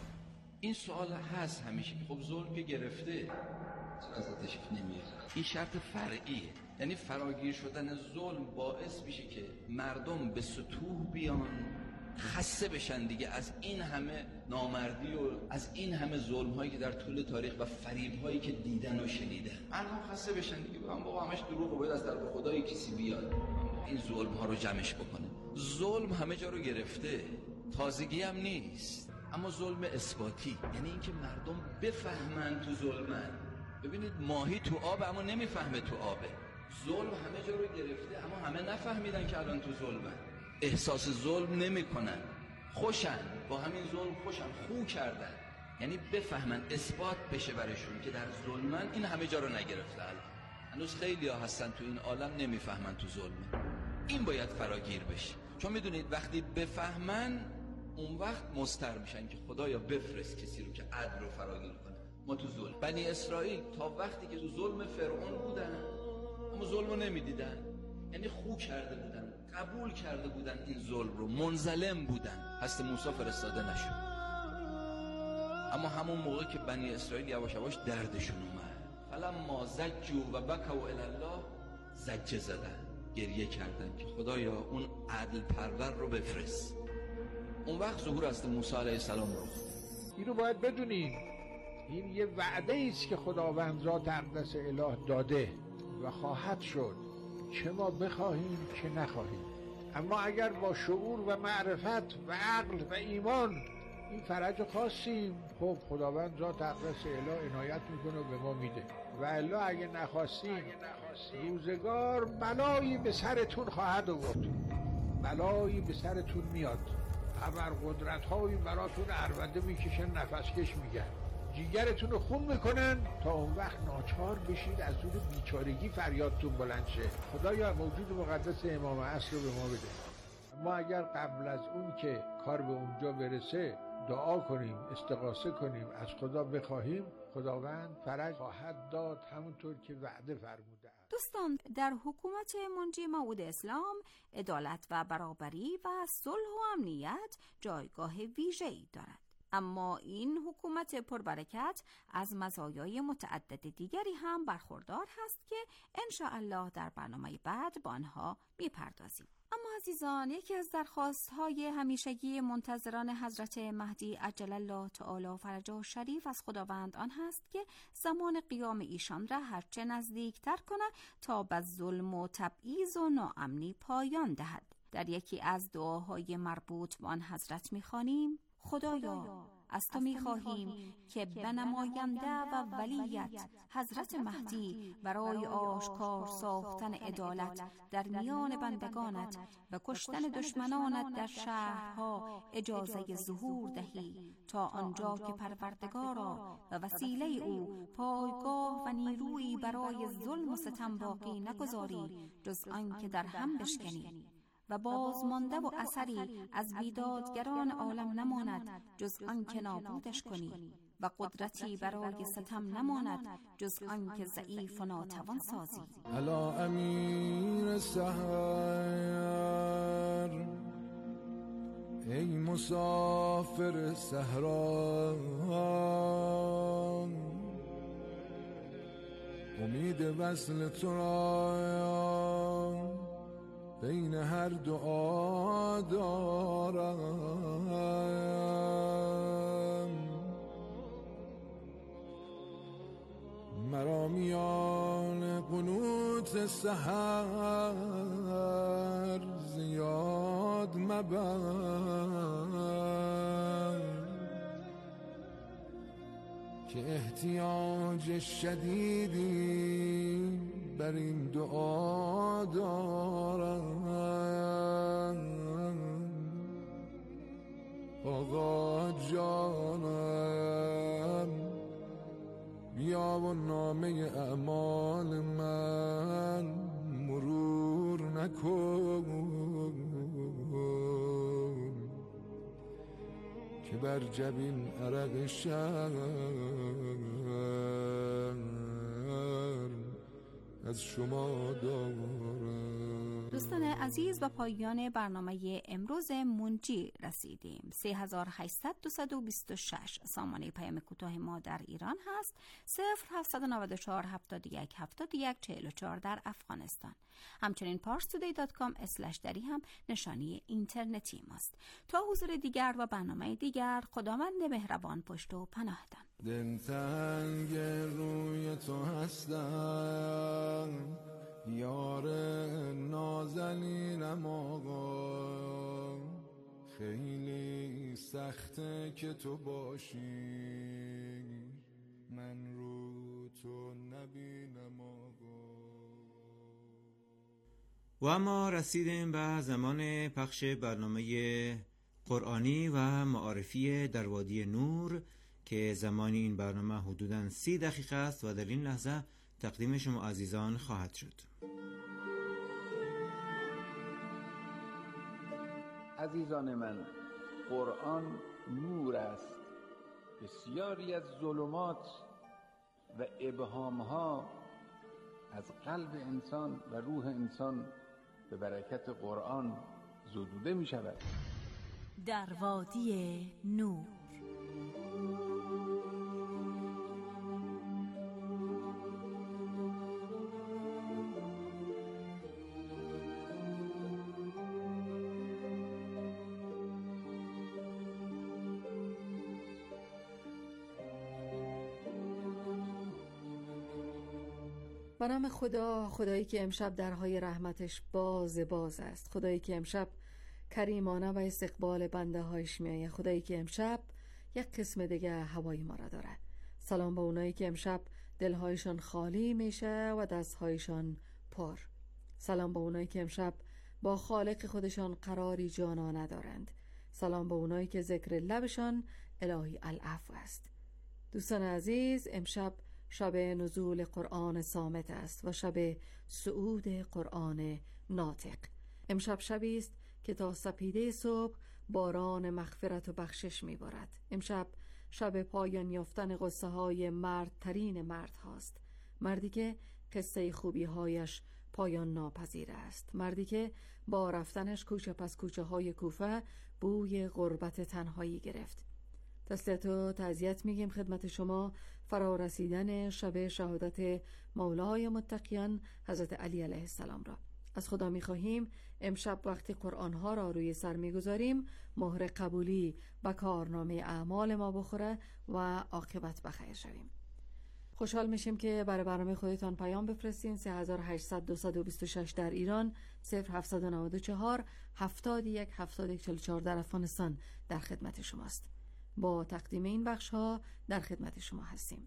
Speaker 2: این سوال هست همیشه که خب ظلم که گرفته ازش نمیاد. این شرط فرعیه، یعنی فراگیر شدن ظلم باعث میشه که مردم به سطوح بیان، خسته بشن دیگه از این همه نامردی و از این همه ظلم هایی که در طول تاریخ و فریب هایی که دیدن و شنیدن. مردم خسته بشن دیگه، بگم بابا همش دروغه، باید از طرف خدای کسی بیاد این ظلم ها رو جمعش بکنه. ظلم همه جا رو گرفته، تازگی هم نیست، اما ظلم اثباتی، یعنی اینکه مردم بفهمن تو ظلمن. ببینید ماهی تو آب اما نمیفهمه تو آبه. ظلم همه جا رو گرفته اما همه نفهمیدن که الان تو ظلمن. احساس ظلم نمی کنن، خوشن با همین ظلم، خوشن، خو کردن، یعنی بفهمن، اثبات بشه برشون که در ظلمن. این همه جا رو نگرفته. هنوز خیلی ها هستن تو این عالم نمیفهمن تو ظلمن. این باید فراگیر بشه، چون میدونید وقتی بفهمن اون وقت مضطر میشن که خدایا بفرست کسی رو که عدل رو فراگیر کنه. ما تو ظلم بنی اسرائیل تا وقتی که تو ظلم فرعون بودن اما ظلم رو نمیدیدن، یعنی خو کرده بودن، قبول کرده بودن این ظلم رو، منظلم بودن، هست موسی فرستاده نشد. اما همون موقع که بنی اسرائیل یواش یواش دردشون اومد، فلما زجوا و بکوا الی الله، زجه زدن، گریه کردن که خدایا اون عدل پرور رو بفرست. اون وقت ظهور است موسی علیه السلام رو.
Speaker 22: این رو باید بدونیم، این یه وعده است که خداوند را در دست اله داده و خواهد شد، چه ما بخواهیم چه نخواهیم. اما اگر با شعور و معرفت و عقل و ایمان این فرج خواستیم، خب خداوند را در دست اله عنایت میکنه و به ما میده. و الا اگه نخواستیم روزگار بلایی به سرتون خواهد آورد، بلایی به سرتون میاد. ابرقدرت هایی براتون عربده میکشن، نفس کش میگن، جیگرتون رو خون میکنن تا اون وقت ناچار بشید از اون بیچارگی فریادتون بلند شه. خدایا موجود مقدس امام عصر رو به ما بده. ما اگر قبل از اون که کار به اونجا برسه دعا کنیم، استغاثه کنیم، از خدا بخواهیم، خداوند فرج خواهد داد همونطور که وعده فرموده است.
Speaker 21: دوستان، در حکومت منجی موعود اسلام عدالت و برابری و صلح و امنیت جایگاه ویژه‌ای دارد. اما این حکومت پربرکت از مزایای متعدد دیگری هم برخوردار هست که انشاءالله در برنامه بعد با آنها میپردازیم. اما عزیزان، یکی از درخواست‌های همیشگی منتظران حضرت مهدی عجل الله تعالی فرجه شریف از خداوند آن هست که زمان قیام ایشان را هرچه نزدیکتر کند تا به ظلم و تبعیض و ناامنی پایان دهد. در یکی از دعاهای مربوط به آن حضرت می‌خوانیم: خدایا، از تو می‌خواهیم که به نماینده و ولیت حضرت مهدی برای آشکار ساختن عدالت در میان بندگانت و کشتن دشمنانت در شهرها اجازه ظهور دهی تا آنجا که پروردگارا و وسیله او پایگاه و نیرویی برای ظلم و ستم باقی نگذاری جز آن که در هم بشکنی و بازمانده و اثری از بیدادگران عالم نماند جز آن که نابودش کنی و قدرتی برای ستم نماند جز آن که ضعیف و ناتوان سازی.
Speaker 5: الا امیر سحر، ای مسافر صحرا، امید وصل تو را بین هر دعا دارم. مرا میان قنوت سحر زیاد مبر که احتیاج شدیدی بر این دعا دارم. آقا جانم، بیا و نامه اعمال من مرور نکن که بر جبین عرق شرم از شما دارم.
Speaker 21: دوستان عزیز، و پایان برنامه امروز منجی رسیدیم. سه هزار و هشتصد و بیست و شش سامانه پیام کوتاه ما در ایران هست. صفر هفتصد و نود و چهار هفتاد و یک هفتاد و یک چهل و چهار در افغانستان. همچنین پارس تودی دات کام اسلش دری هم نشانی اینترنتی ماست. تا حضور دیگر و برنامه دیگر، خداوند مهربان پشت و پناهتان.
Speaker 5: دلتنگ روی تو هستم، یار نازنینم آقا، خیلی سخته که تو باشی من رو تو نبینم آقا.
Speaker 16: و اما رسیدیم به زمان پخش برنامه قرآنی و معارفی در وادی نور که زمان این برنامه حدوداً سی دقیقه است و در این لحظه تقدیم شما عزیزان خواهد شد.
Speaker 6: عزیزان من، قرآن نور است. بسیاری از ظلمات و ابهامها از قلب انسان و روح انسان به برکت قرآن زدوده می شود.
Speaker 21: در وادی نور.
Speaker 23: به نام خدا، خدایی که امشب درهای رحمتش باز باز است، خدایی که امشب کریمانه و استقبال بنده هایش میایه، خدایی که امشب یک قسم دیگه هوای ما را داره. سلام به اونایی که امشب دلهایشان خالی میشه و دستهایشان غفار. سلام به اونایی که امشب با خالق خودشان قراری جانا ندارند. سلام به اونایی که ذکر لبشان الهی العفو است. دوستان عزیز، امشب شب نزول قرآن صامت است و شب صعود قرآن ناطق. امشب شبی است که تا سپیده صبح باران مغفرت و بخشش می‌بارد. امشب شب پایان یافتن قصه های مردترین مرد هاست. مردی که قصه خوبی هایش پایان ناپذیر است. مردی که با رفتنش کوچه پس کوچه های کوفه بوی غربت تنهایی گرفت. تسلیت و تعزیت میگیم خدمت شما فرا رسیدن شب شهادت مولای متقیان حضرت علی علیه السلام را. از خدا میخواهیم امشب وقتی قرآن ها را روی سر میگذاریم مهر قبولی و کارنامه اعمال ما بخوره و عاقبت بخیر شویم. خوشحال میشیم که برای برنامه خودتان پیام بفرستین. سه هزار و هشتصد دویست و بیست و شش در ایران، صفر هفتصد و نود و چهار هفتاد و یک هفتاد و یک چهل و چهار در افغانستان در خدمت شماست. با تقدیم این بخش ها در خدمت شما هستیم.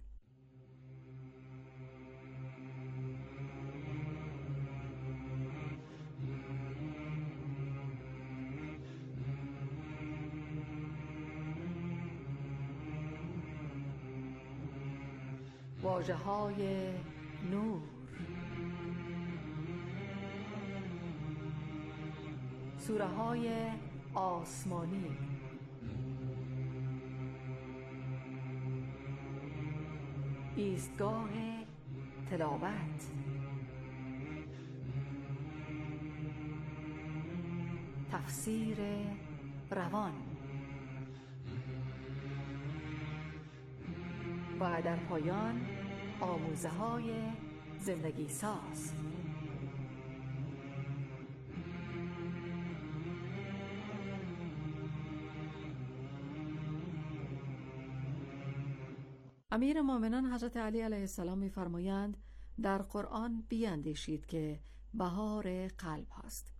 Speaker 23: واژه های نور. سوره های آسمانی. ایستگاه تلاوت. تفسیر روان. و در پایان آموزه های زندگی ساز. امیر مومنان حضرت علی علیه السلام می‌فرمایند در قرآن بیندیشید که بهار قلب هست.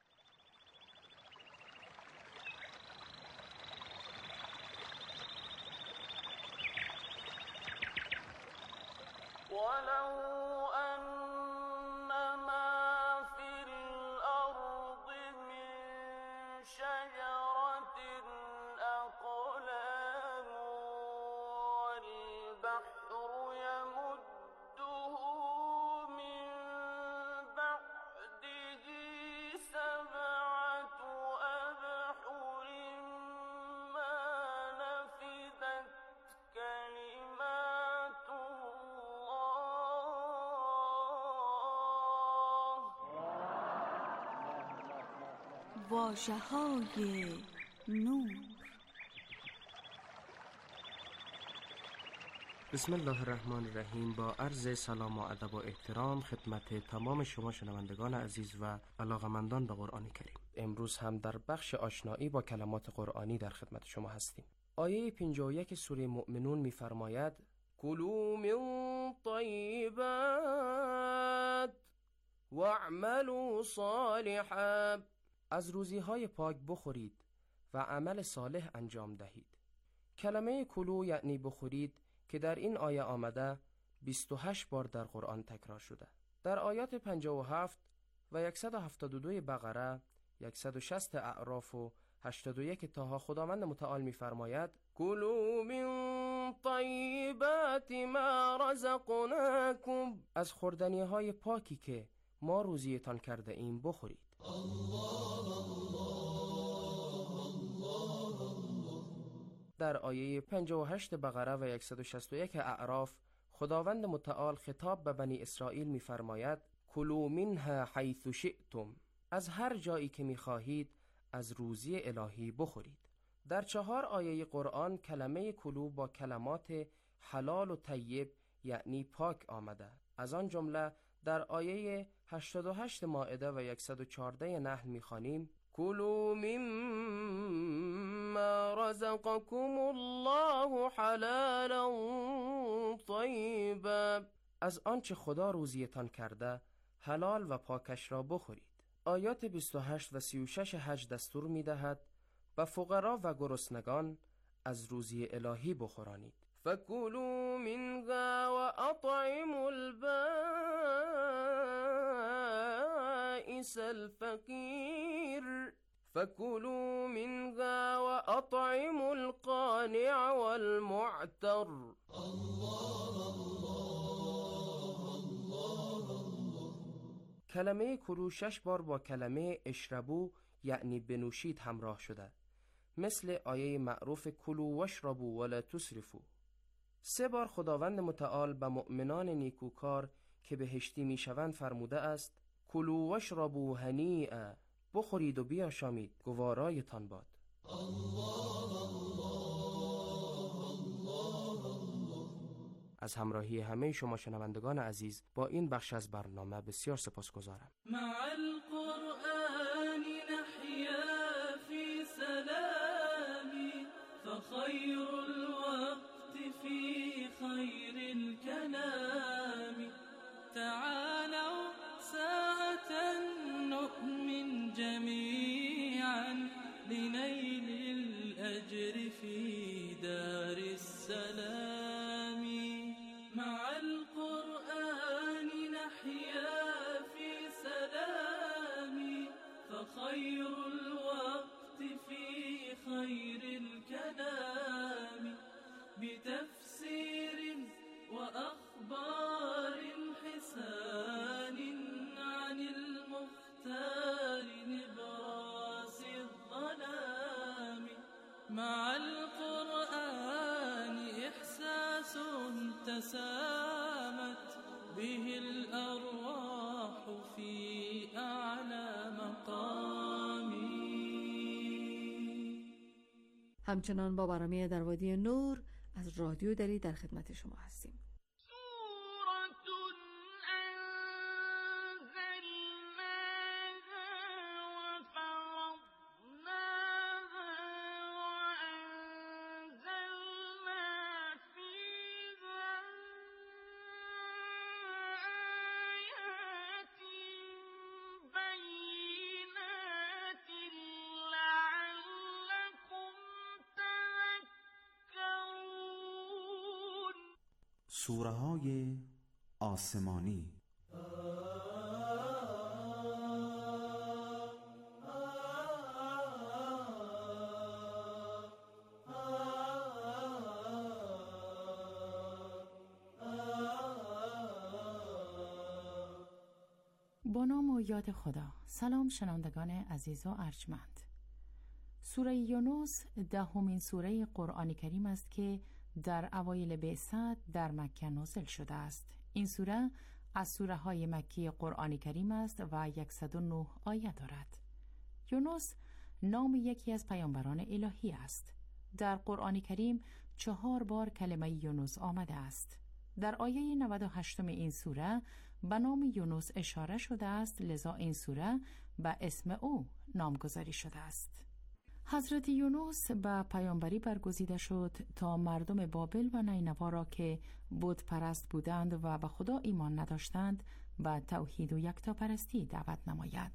Speaker 21: واژه‌های نور.
Speaker 3: بسم الله الرحمن الرحیم. با عرض سلام و ادب و احترام خدمت تمام شما شنوندگان عزیز و علاقمندان به قرآن کریم. امروز هم در بخش آشنایی با کلمات قرآنی در خدمت شما هستیم. آیه پنجاه و یک سوره مؤمنون می‌فرماید: کلوا من طیبات واعملوا صالحا. از روزی‌های پاک بخورید و عمل صالح انجام دهید. کلمه کلو یعنی بخورید که در این آیه آمده بیست و هشت بار در قرآن تکرار شده. در آیات پنجاه و هفت و صد و هفتاد و دو بقره، صد و شصت اعراف و هشتاد و یک طه خداوند متعال می‌فرماید: کلوا من طیبات ما رزقناکم. از خوردنی‌های پاکی که ما روزیتان کرده ایم بخورید. در آیه پنجاه و هشت بقره و صد و شصت و یک اعراف خداوند متعال خطاب به بنی اسرائیل می‌فرماید: کلوا منها حیث شئتم. از هر جایی که می‌خواهید از روزی الهی بخورید. در چهار آیه قرآن کلمه کلو با کلمات حلال و طیب یعنی پاک آمده. از آن جمله در آیه هشتاد و هشت مائده و صد و چهارده نحل می‌خوانیم: کلوا مما رزقکم الله حلالا طیبا. از آنچه خدا روزیتان کرده حلال و پاکش را بخورید. آیات بیست و هشت و سی و شش حج دستور می‌دهد به فقرا و گرسنگان از روزی الهی بخورانید. فکلوا منها و اطعموا البائس بئس الفقير فكلوا منها وأطعموا القانع والمعتر. کلمه کلو شش بار با کلمه اشربو یعنی بنوشید همراه شده، مثل آیه معروف کلو واشربو ولا تسرفو. سه بار خداوند متعال به مؤمنان نیکوکار که بهشتی میشوند فرموده است کلو واشربو هنیئا، بخورید و بیاشامید، گوارایتان باد. از همراهی همه شما شنوندگان عزیز با این بخش از برنامه بسیار سپاسگزارم.
Speaker 7: مع القرآن نحيا في سلام فخير الوقت في خير الكلام تعالوا ساعة نؤمن جميعا لنيل الأجر في دار السلام. مع القرآن نحيا في سلام فخير الوقت في خير الكلام بتفسير وأخبار حسان عن المختار نبراس الظلام. مع القرآن إحساس تسامت به الأرواح في أعلى مقام.
Speaker 23: همچنان با برنامه در وادی نور از رادیو دری در خدمت شما هستیم.
Speaker 8: سوره‌های آسمانی.
Speaker 1: با نام و یاد خدا. سلام شنوندگان عزیز و ارجمند. سوره یونس دهمین سوره قرآن کریم است که در اوایل بعثت در مکه نازل شده است. این سوره از سوره های مکی قرآن کریم است و صد و نه آیه دارد. یونس نام یکی از پیامبران الهی است. در قرآن کریم چهار بار کلمه یونس آمده است. در آیه نود و هشت این سوره به نام یونس اشاره شده است، لذا این سوره به اسم او نامگذاری شده است. حضرت یونس به پیامبری برگزیده شد تا مردم بابل و نینوا را که بت پرست بودند و به خدا ایمان نداشتند به توحید و یکتاپرستی دعوت نماید.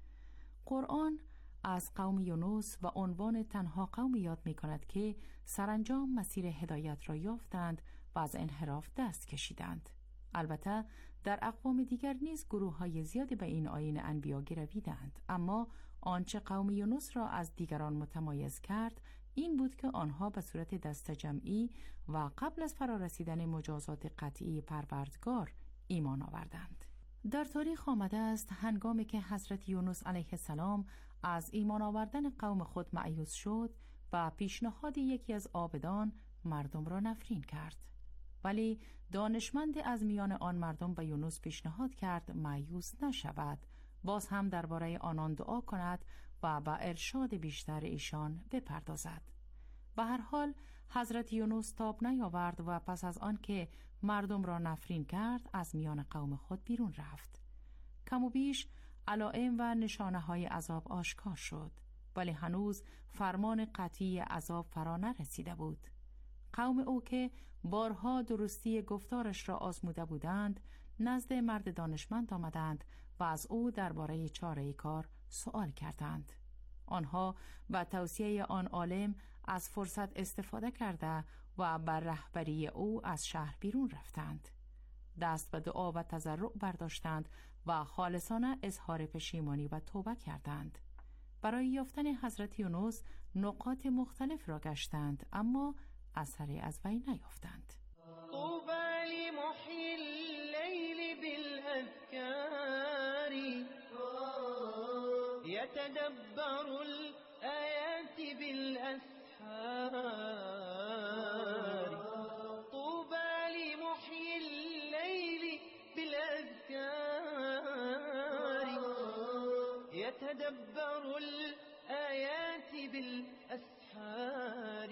Speaker 1: قرآن از قوم یونس و عنوان تنها قوم یاد می کند که سرانجام مسیر هدایت را یافتند و از انحراف دست کشیدند. البته در اقوام دیگر نیز گروه های زیادی به این آیین انبیا گرویدند، اما آنچه قوم یونس را از دیگران متمایز کرد این بود که آنها به صورت دست جمعی و قبل از فرارسیدن مجازات قطعی پروردگار ایمان آوردند. در تاریخ آمده است هنگامی که حضرت یونس علیه السلام از ایمان آوردن قوم خود مایوس شد و پیشنهاد یکی از عابدان مردم را نفرین کرد، ولی دانشمند از میان آن مردم به یونس پیشنهاد کرد مایوس نشود، باز هم درباره آنان دعا کند و با ارشاد بیشتر ایشان بپردازد. به هر حال حضرت یونس تاب نیاورد و پس از آن که مردم را نفرین کرد از میان قوم خود بیرون رفت. کم و بیش علائم و نشانه های عذاب آشکار شد، ولی هنوز فرمان قطعی عذاب فرا نرسیده بود. قوم او که بارها درستی گفتارش را آزموده بودند نزد مرد دانشمند آمدند و از او درباره چاره کار سؤال کردند. آنها با توصیه آن عالم از فرصت استفاده کرده و بر رهبری او از شهر بیرون رفتند. دست به دعا و تضرع برداشتند و خالصانه اظهار پشیمانی و توبه کردند. برای یافتن حضرت یونس نقاط مختلف را گشتند اما اثری از وی نیافتند.
Speaker 7: طوبى لمحيي الليل بالأذكار يتدبر الآيات بالأسحار طوبى لمحيي الليل بالأذكار يتدبر الآيات بالأسحار.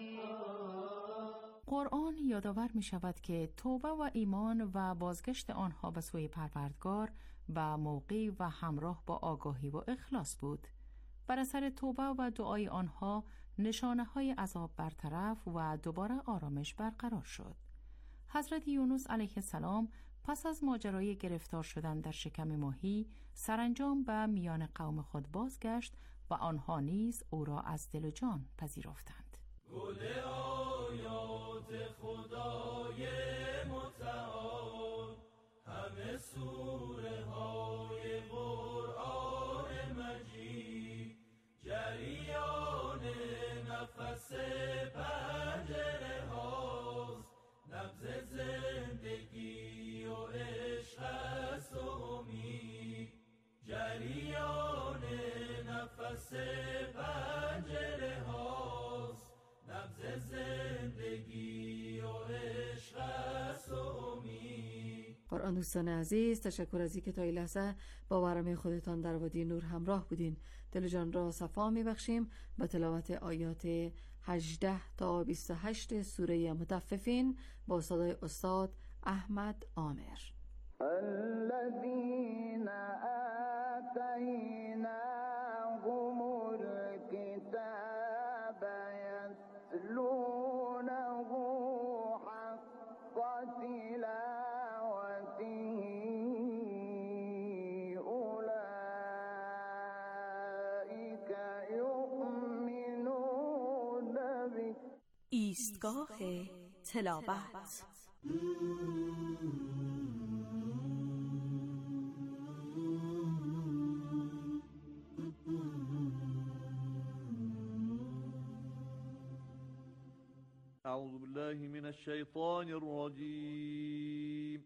Speaker 1: قرآن یادآور می شود که توبه و ایمان و بازگشت آنها به سوی پروردگار و موقعی و همراه با آگاهی و اخلاص بود. بر اثر توبه و دعای آنها نشانه های عذاب برطرف و دوباره آرامش برقرار شد. حضرت یونس علیه السلام پس از ماجرای گرفتار شدن در شکم ماهی سرانجام به میان قوم خود بازگشت و آنها نیز او را از دل و جان پذیرفتند.
Speaker 7: گل آیات خدای متعال همه سوره های قرآن مجید جریان نفس پنجره هاست نبض زندگی و عشق است و امید جریان نفس پنجره هاست نبض زندگی و عشق است و امید.
Speaker 23: قرآن دوستان عزیز، تشکر از اینکه تا این لحظه با برنامه خودتان در وادی نور همراه بودین. دل و جان را صفا میبخشیم با تلاوت آیات هجده تا بیست و هشت سوره مطففین با صدای استاد احمد عامر.
Speaker 4: الذين آتيناهم الكتاب يتلونه حق تلاوته أولئك يؤمنون به.
Speaker 18: ایستگاه تلاوت.
Speaker 9: أعوذ بالله من الشيطان الرجيم.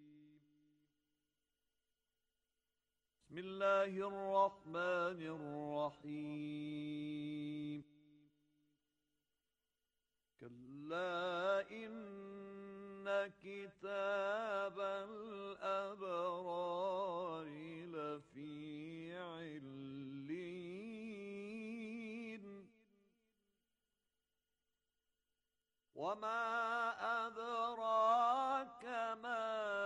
Speaker 9: بسم الله الرحمن الرحيم. كلا إن كتاب الأبرار لفي علين وما أدراك ما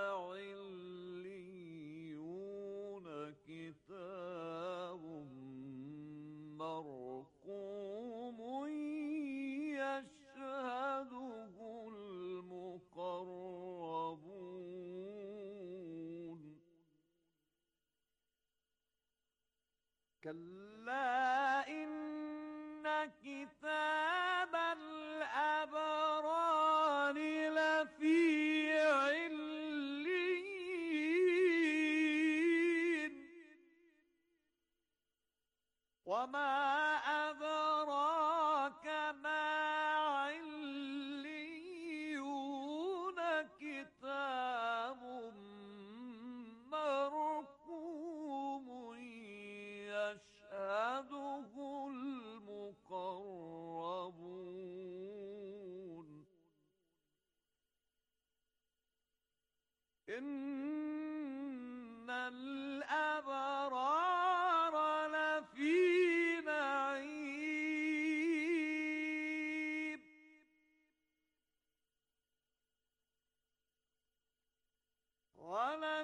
Speaker 9: عليون كتاب مرقوم يشهده المقربون. كلا إن كتاب الأبرار لفي علين وما أدراك ما عليون كتاب مرقوم يشهده المقربون. إن الأبرار لفي نعيم وعلى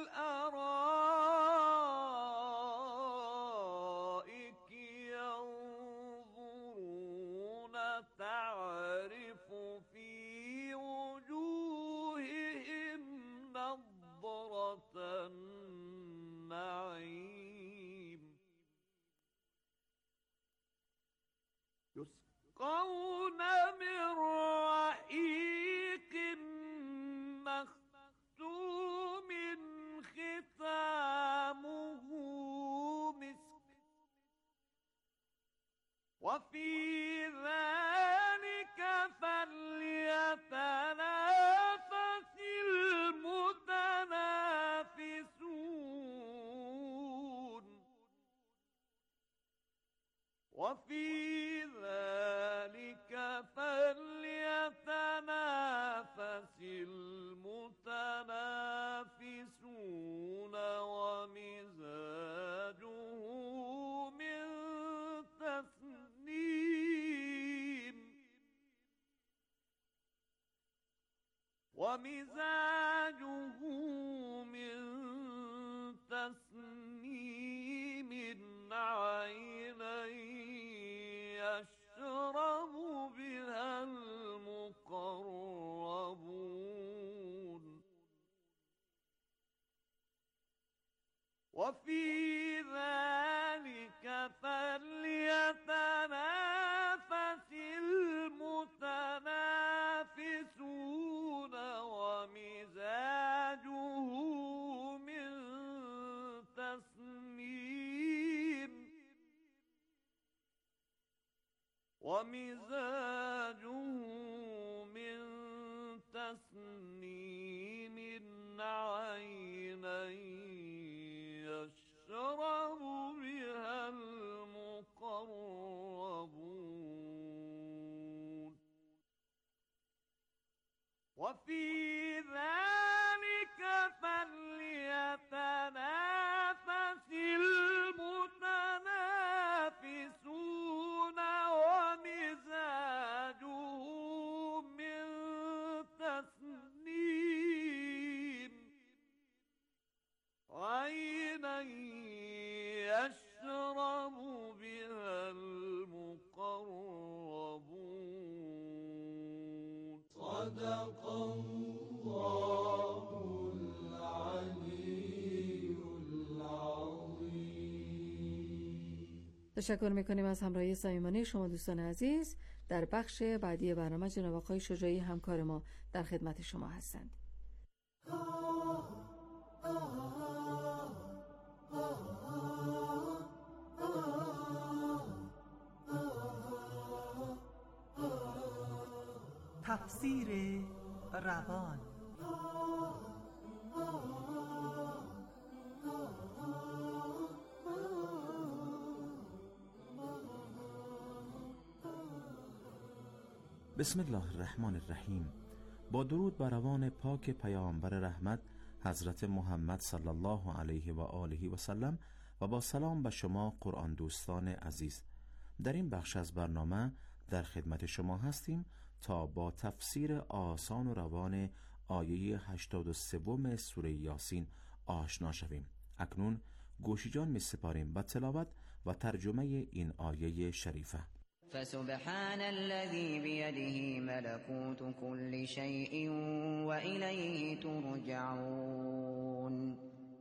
Speaker 9: الأرائك ينظرون تعرف في وجوههم نضرة النعيم يسقون من رحيق مختوم ختام وفي ذلك فليتنافس المتنافسون وفي ذلك فليتنافس المتنافسون ومزاجه من تسنيم ومزاجه من تسنيم عينا يشرب بها المقربون وفي ذلك فليتنافس المتنافسون ومزاجه من تسنيم ومزاجه من تسنيم عينا يشرب بها المقربون وفي ذلك فليتنافس المتنافسون ومزاجه من تسنيم عينا يشرب بها المقربون صدق الله العلي العظيم.
Speaker 23: تشکر میکنیم از همراهی صمیمانه شما دوستان عزیز. در بخش بعدی برنامه جناب آقای شجاعی همکار ما در خدمت شما هستند.
Speaker 10: تفسیر روان.
Speaker 19: بسم الله الرحمن الرحیم. با درود بر روان پاک پیامبر رحمت حضرت محمد صلی الله علیه و آله و سلم و با سلام به شما قرآن دوستان عزیز. در این بخش از برنامه در خدمت شما هستیم تا با تفسیر آسان و روان آیه هشتاد و سه سوره یاسین آشنا شویم. اکنون گوش جان می سپاریم به تلاوت و ترجمه این آیه شریفه.
Speaker 12: فسبحان الذي بيده ملكوت كل شيء وإليه ترجعون.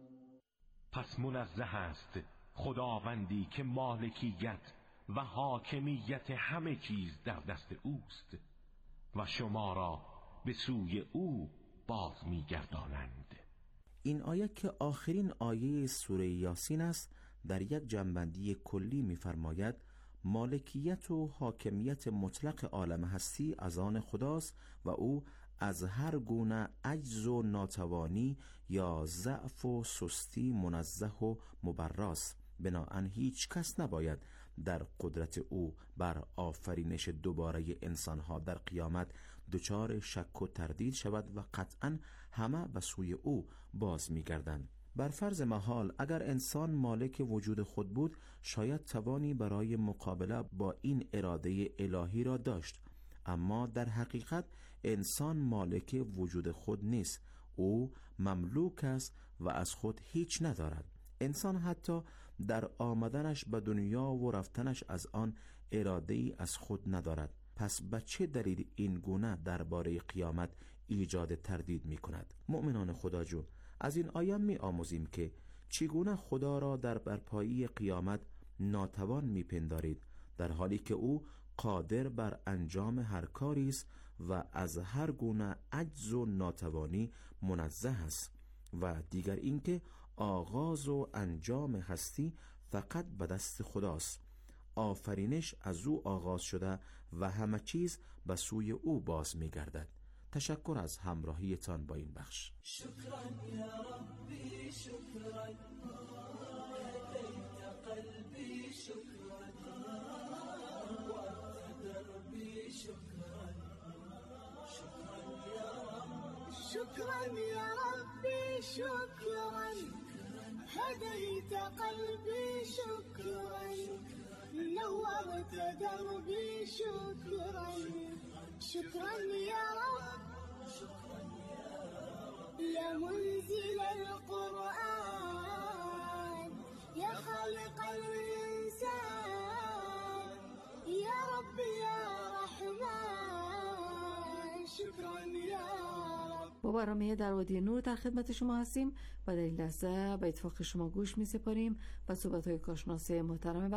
Speaker 13: پس منزه است خداوندی که مالکیت و حاکمیت همه چیز در دست اوست و شما را به سوی او باز می‌گردانند.
Speaker 19: این آیه که آخرین آیه سوره یاسین است در یک جنبندی کلی می‌فرماید مالکیت و حاکمیت مطلق عالم هستی از آن خداست و او از هر گونه عجز و ناتوانی یا ضعف و سستی منزه و مبراست. بناهن هیچ کس نباید در قدرت او بر آفرینش دوباره انسانها در قیامت دچار شک و تردید شود و قطعا همه به سوی او باز می‌گردند. بر فرض محال اگر انسان مالک وجود خود بود شاید توانی برای مقابله با این اراده الهی را داشت، اما در حقیقت انسان مالک وجود خود نیست. او مملوک است و از خود هیچ ندارد. انسان حتی در آمدنش به دنیا و رفتنش از آن اراده ای از خود ندارد. پس به چه دلیل این گونه درباره قیامت ایجاد تردید می کند؟ مؤمنان خداجو، از این آیه می آموزیم که چگونه خدا را در برپایی قیامت ناتوان می پندارید، در حالی که او قادر بر انجام هر کاری است و از هر گونه عجز و ناتوانی منزه است. و دیگر اینکه آغاز و انجام هستی فقط به دست خداست. آفرینش از او آغاز شده و همه چیز به سوی او باز می گردد. تشکر از همراهیتان با این بخش.
Speaker 7: شکرا یا ربی شکرا هدیت قلبی شکرا وقت دربی شکرا شکرا یا رب
Speaker 11: شکرا یا ربی شکرا هدیت قلبی شکرا نورت دربی شکرا شكرا يا رب يا منزل القرآن يا خالق الإنسان يا رب يا رحمن شكرا يا رب.
Speaker 23: با برنامه درودی نور در خدمت شما هستیم و در این لحظه به اتفاق شما گوش می سپاریم و صحبت های کارشناس محترم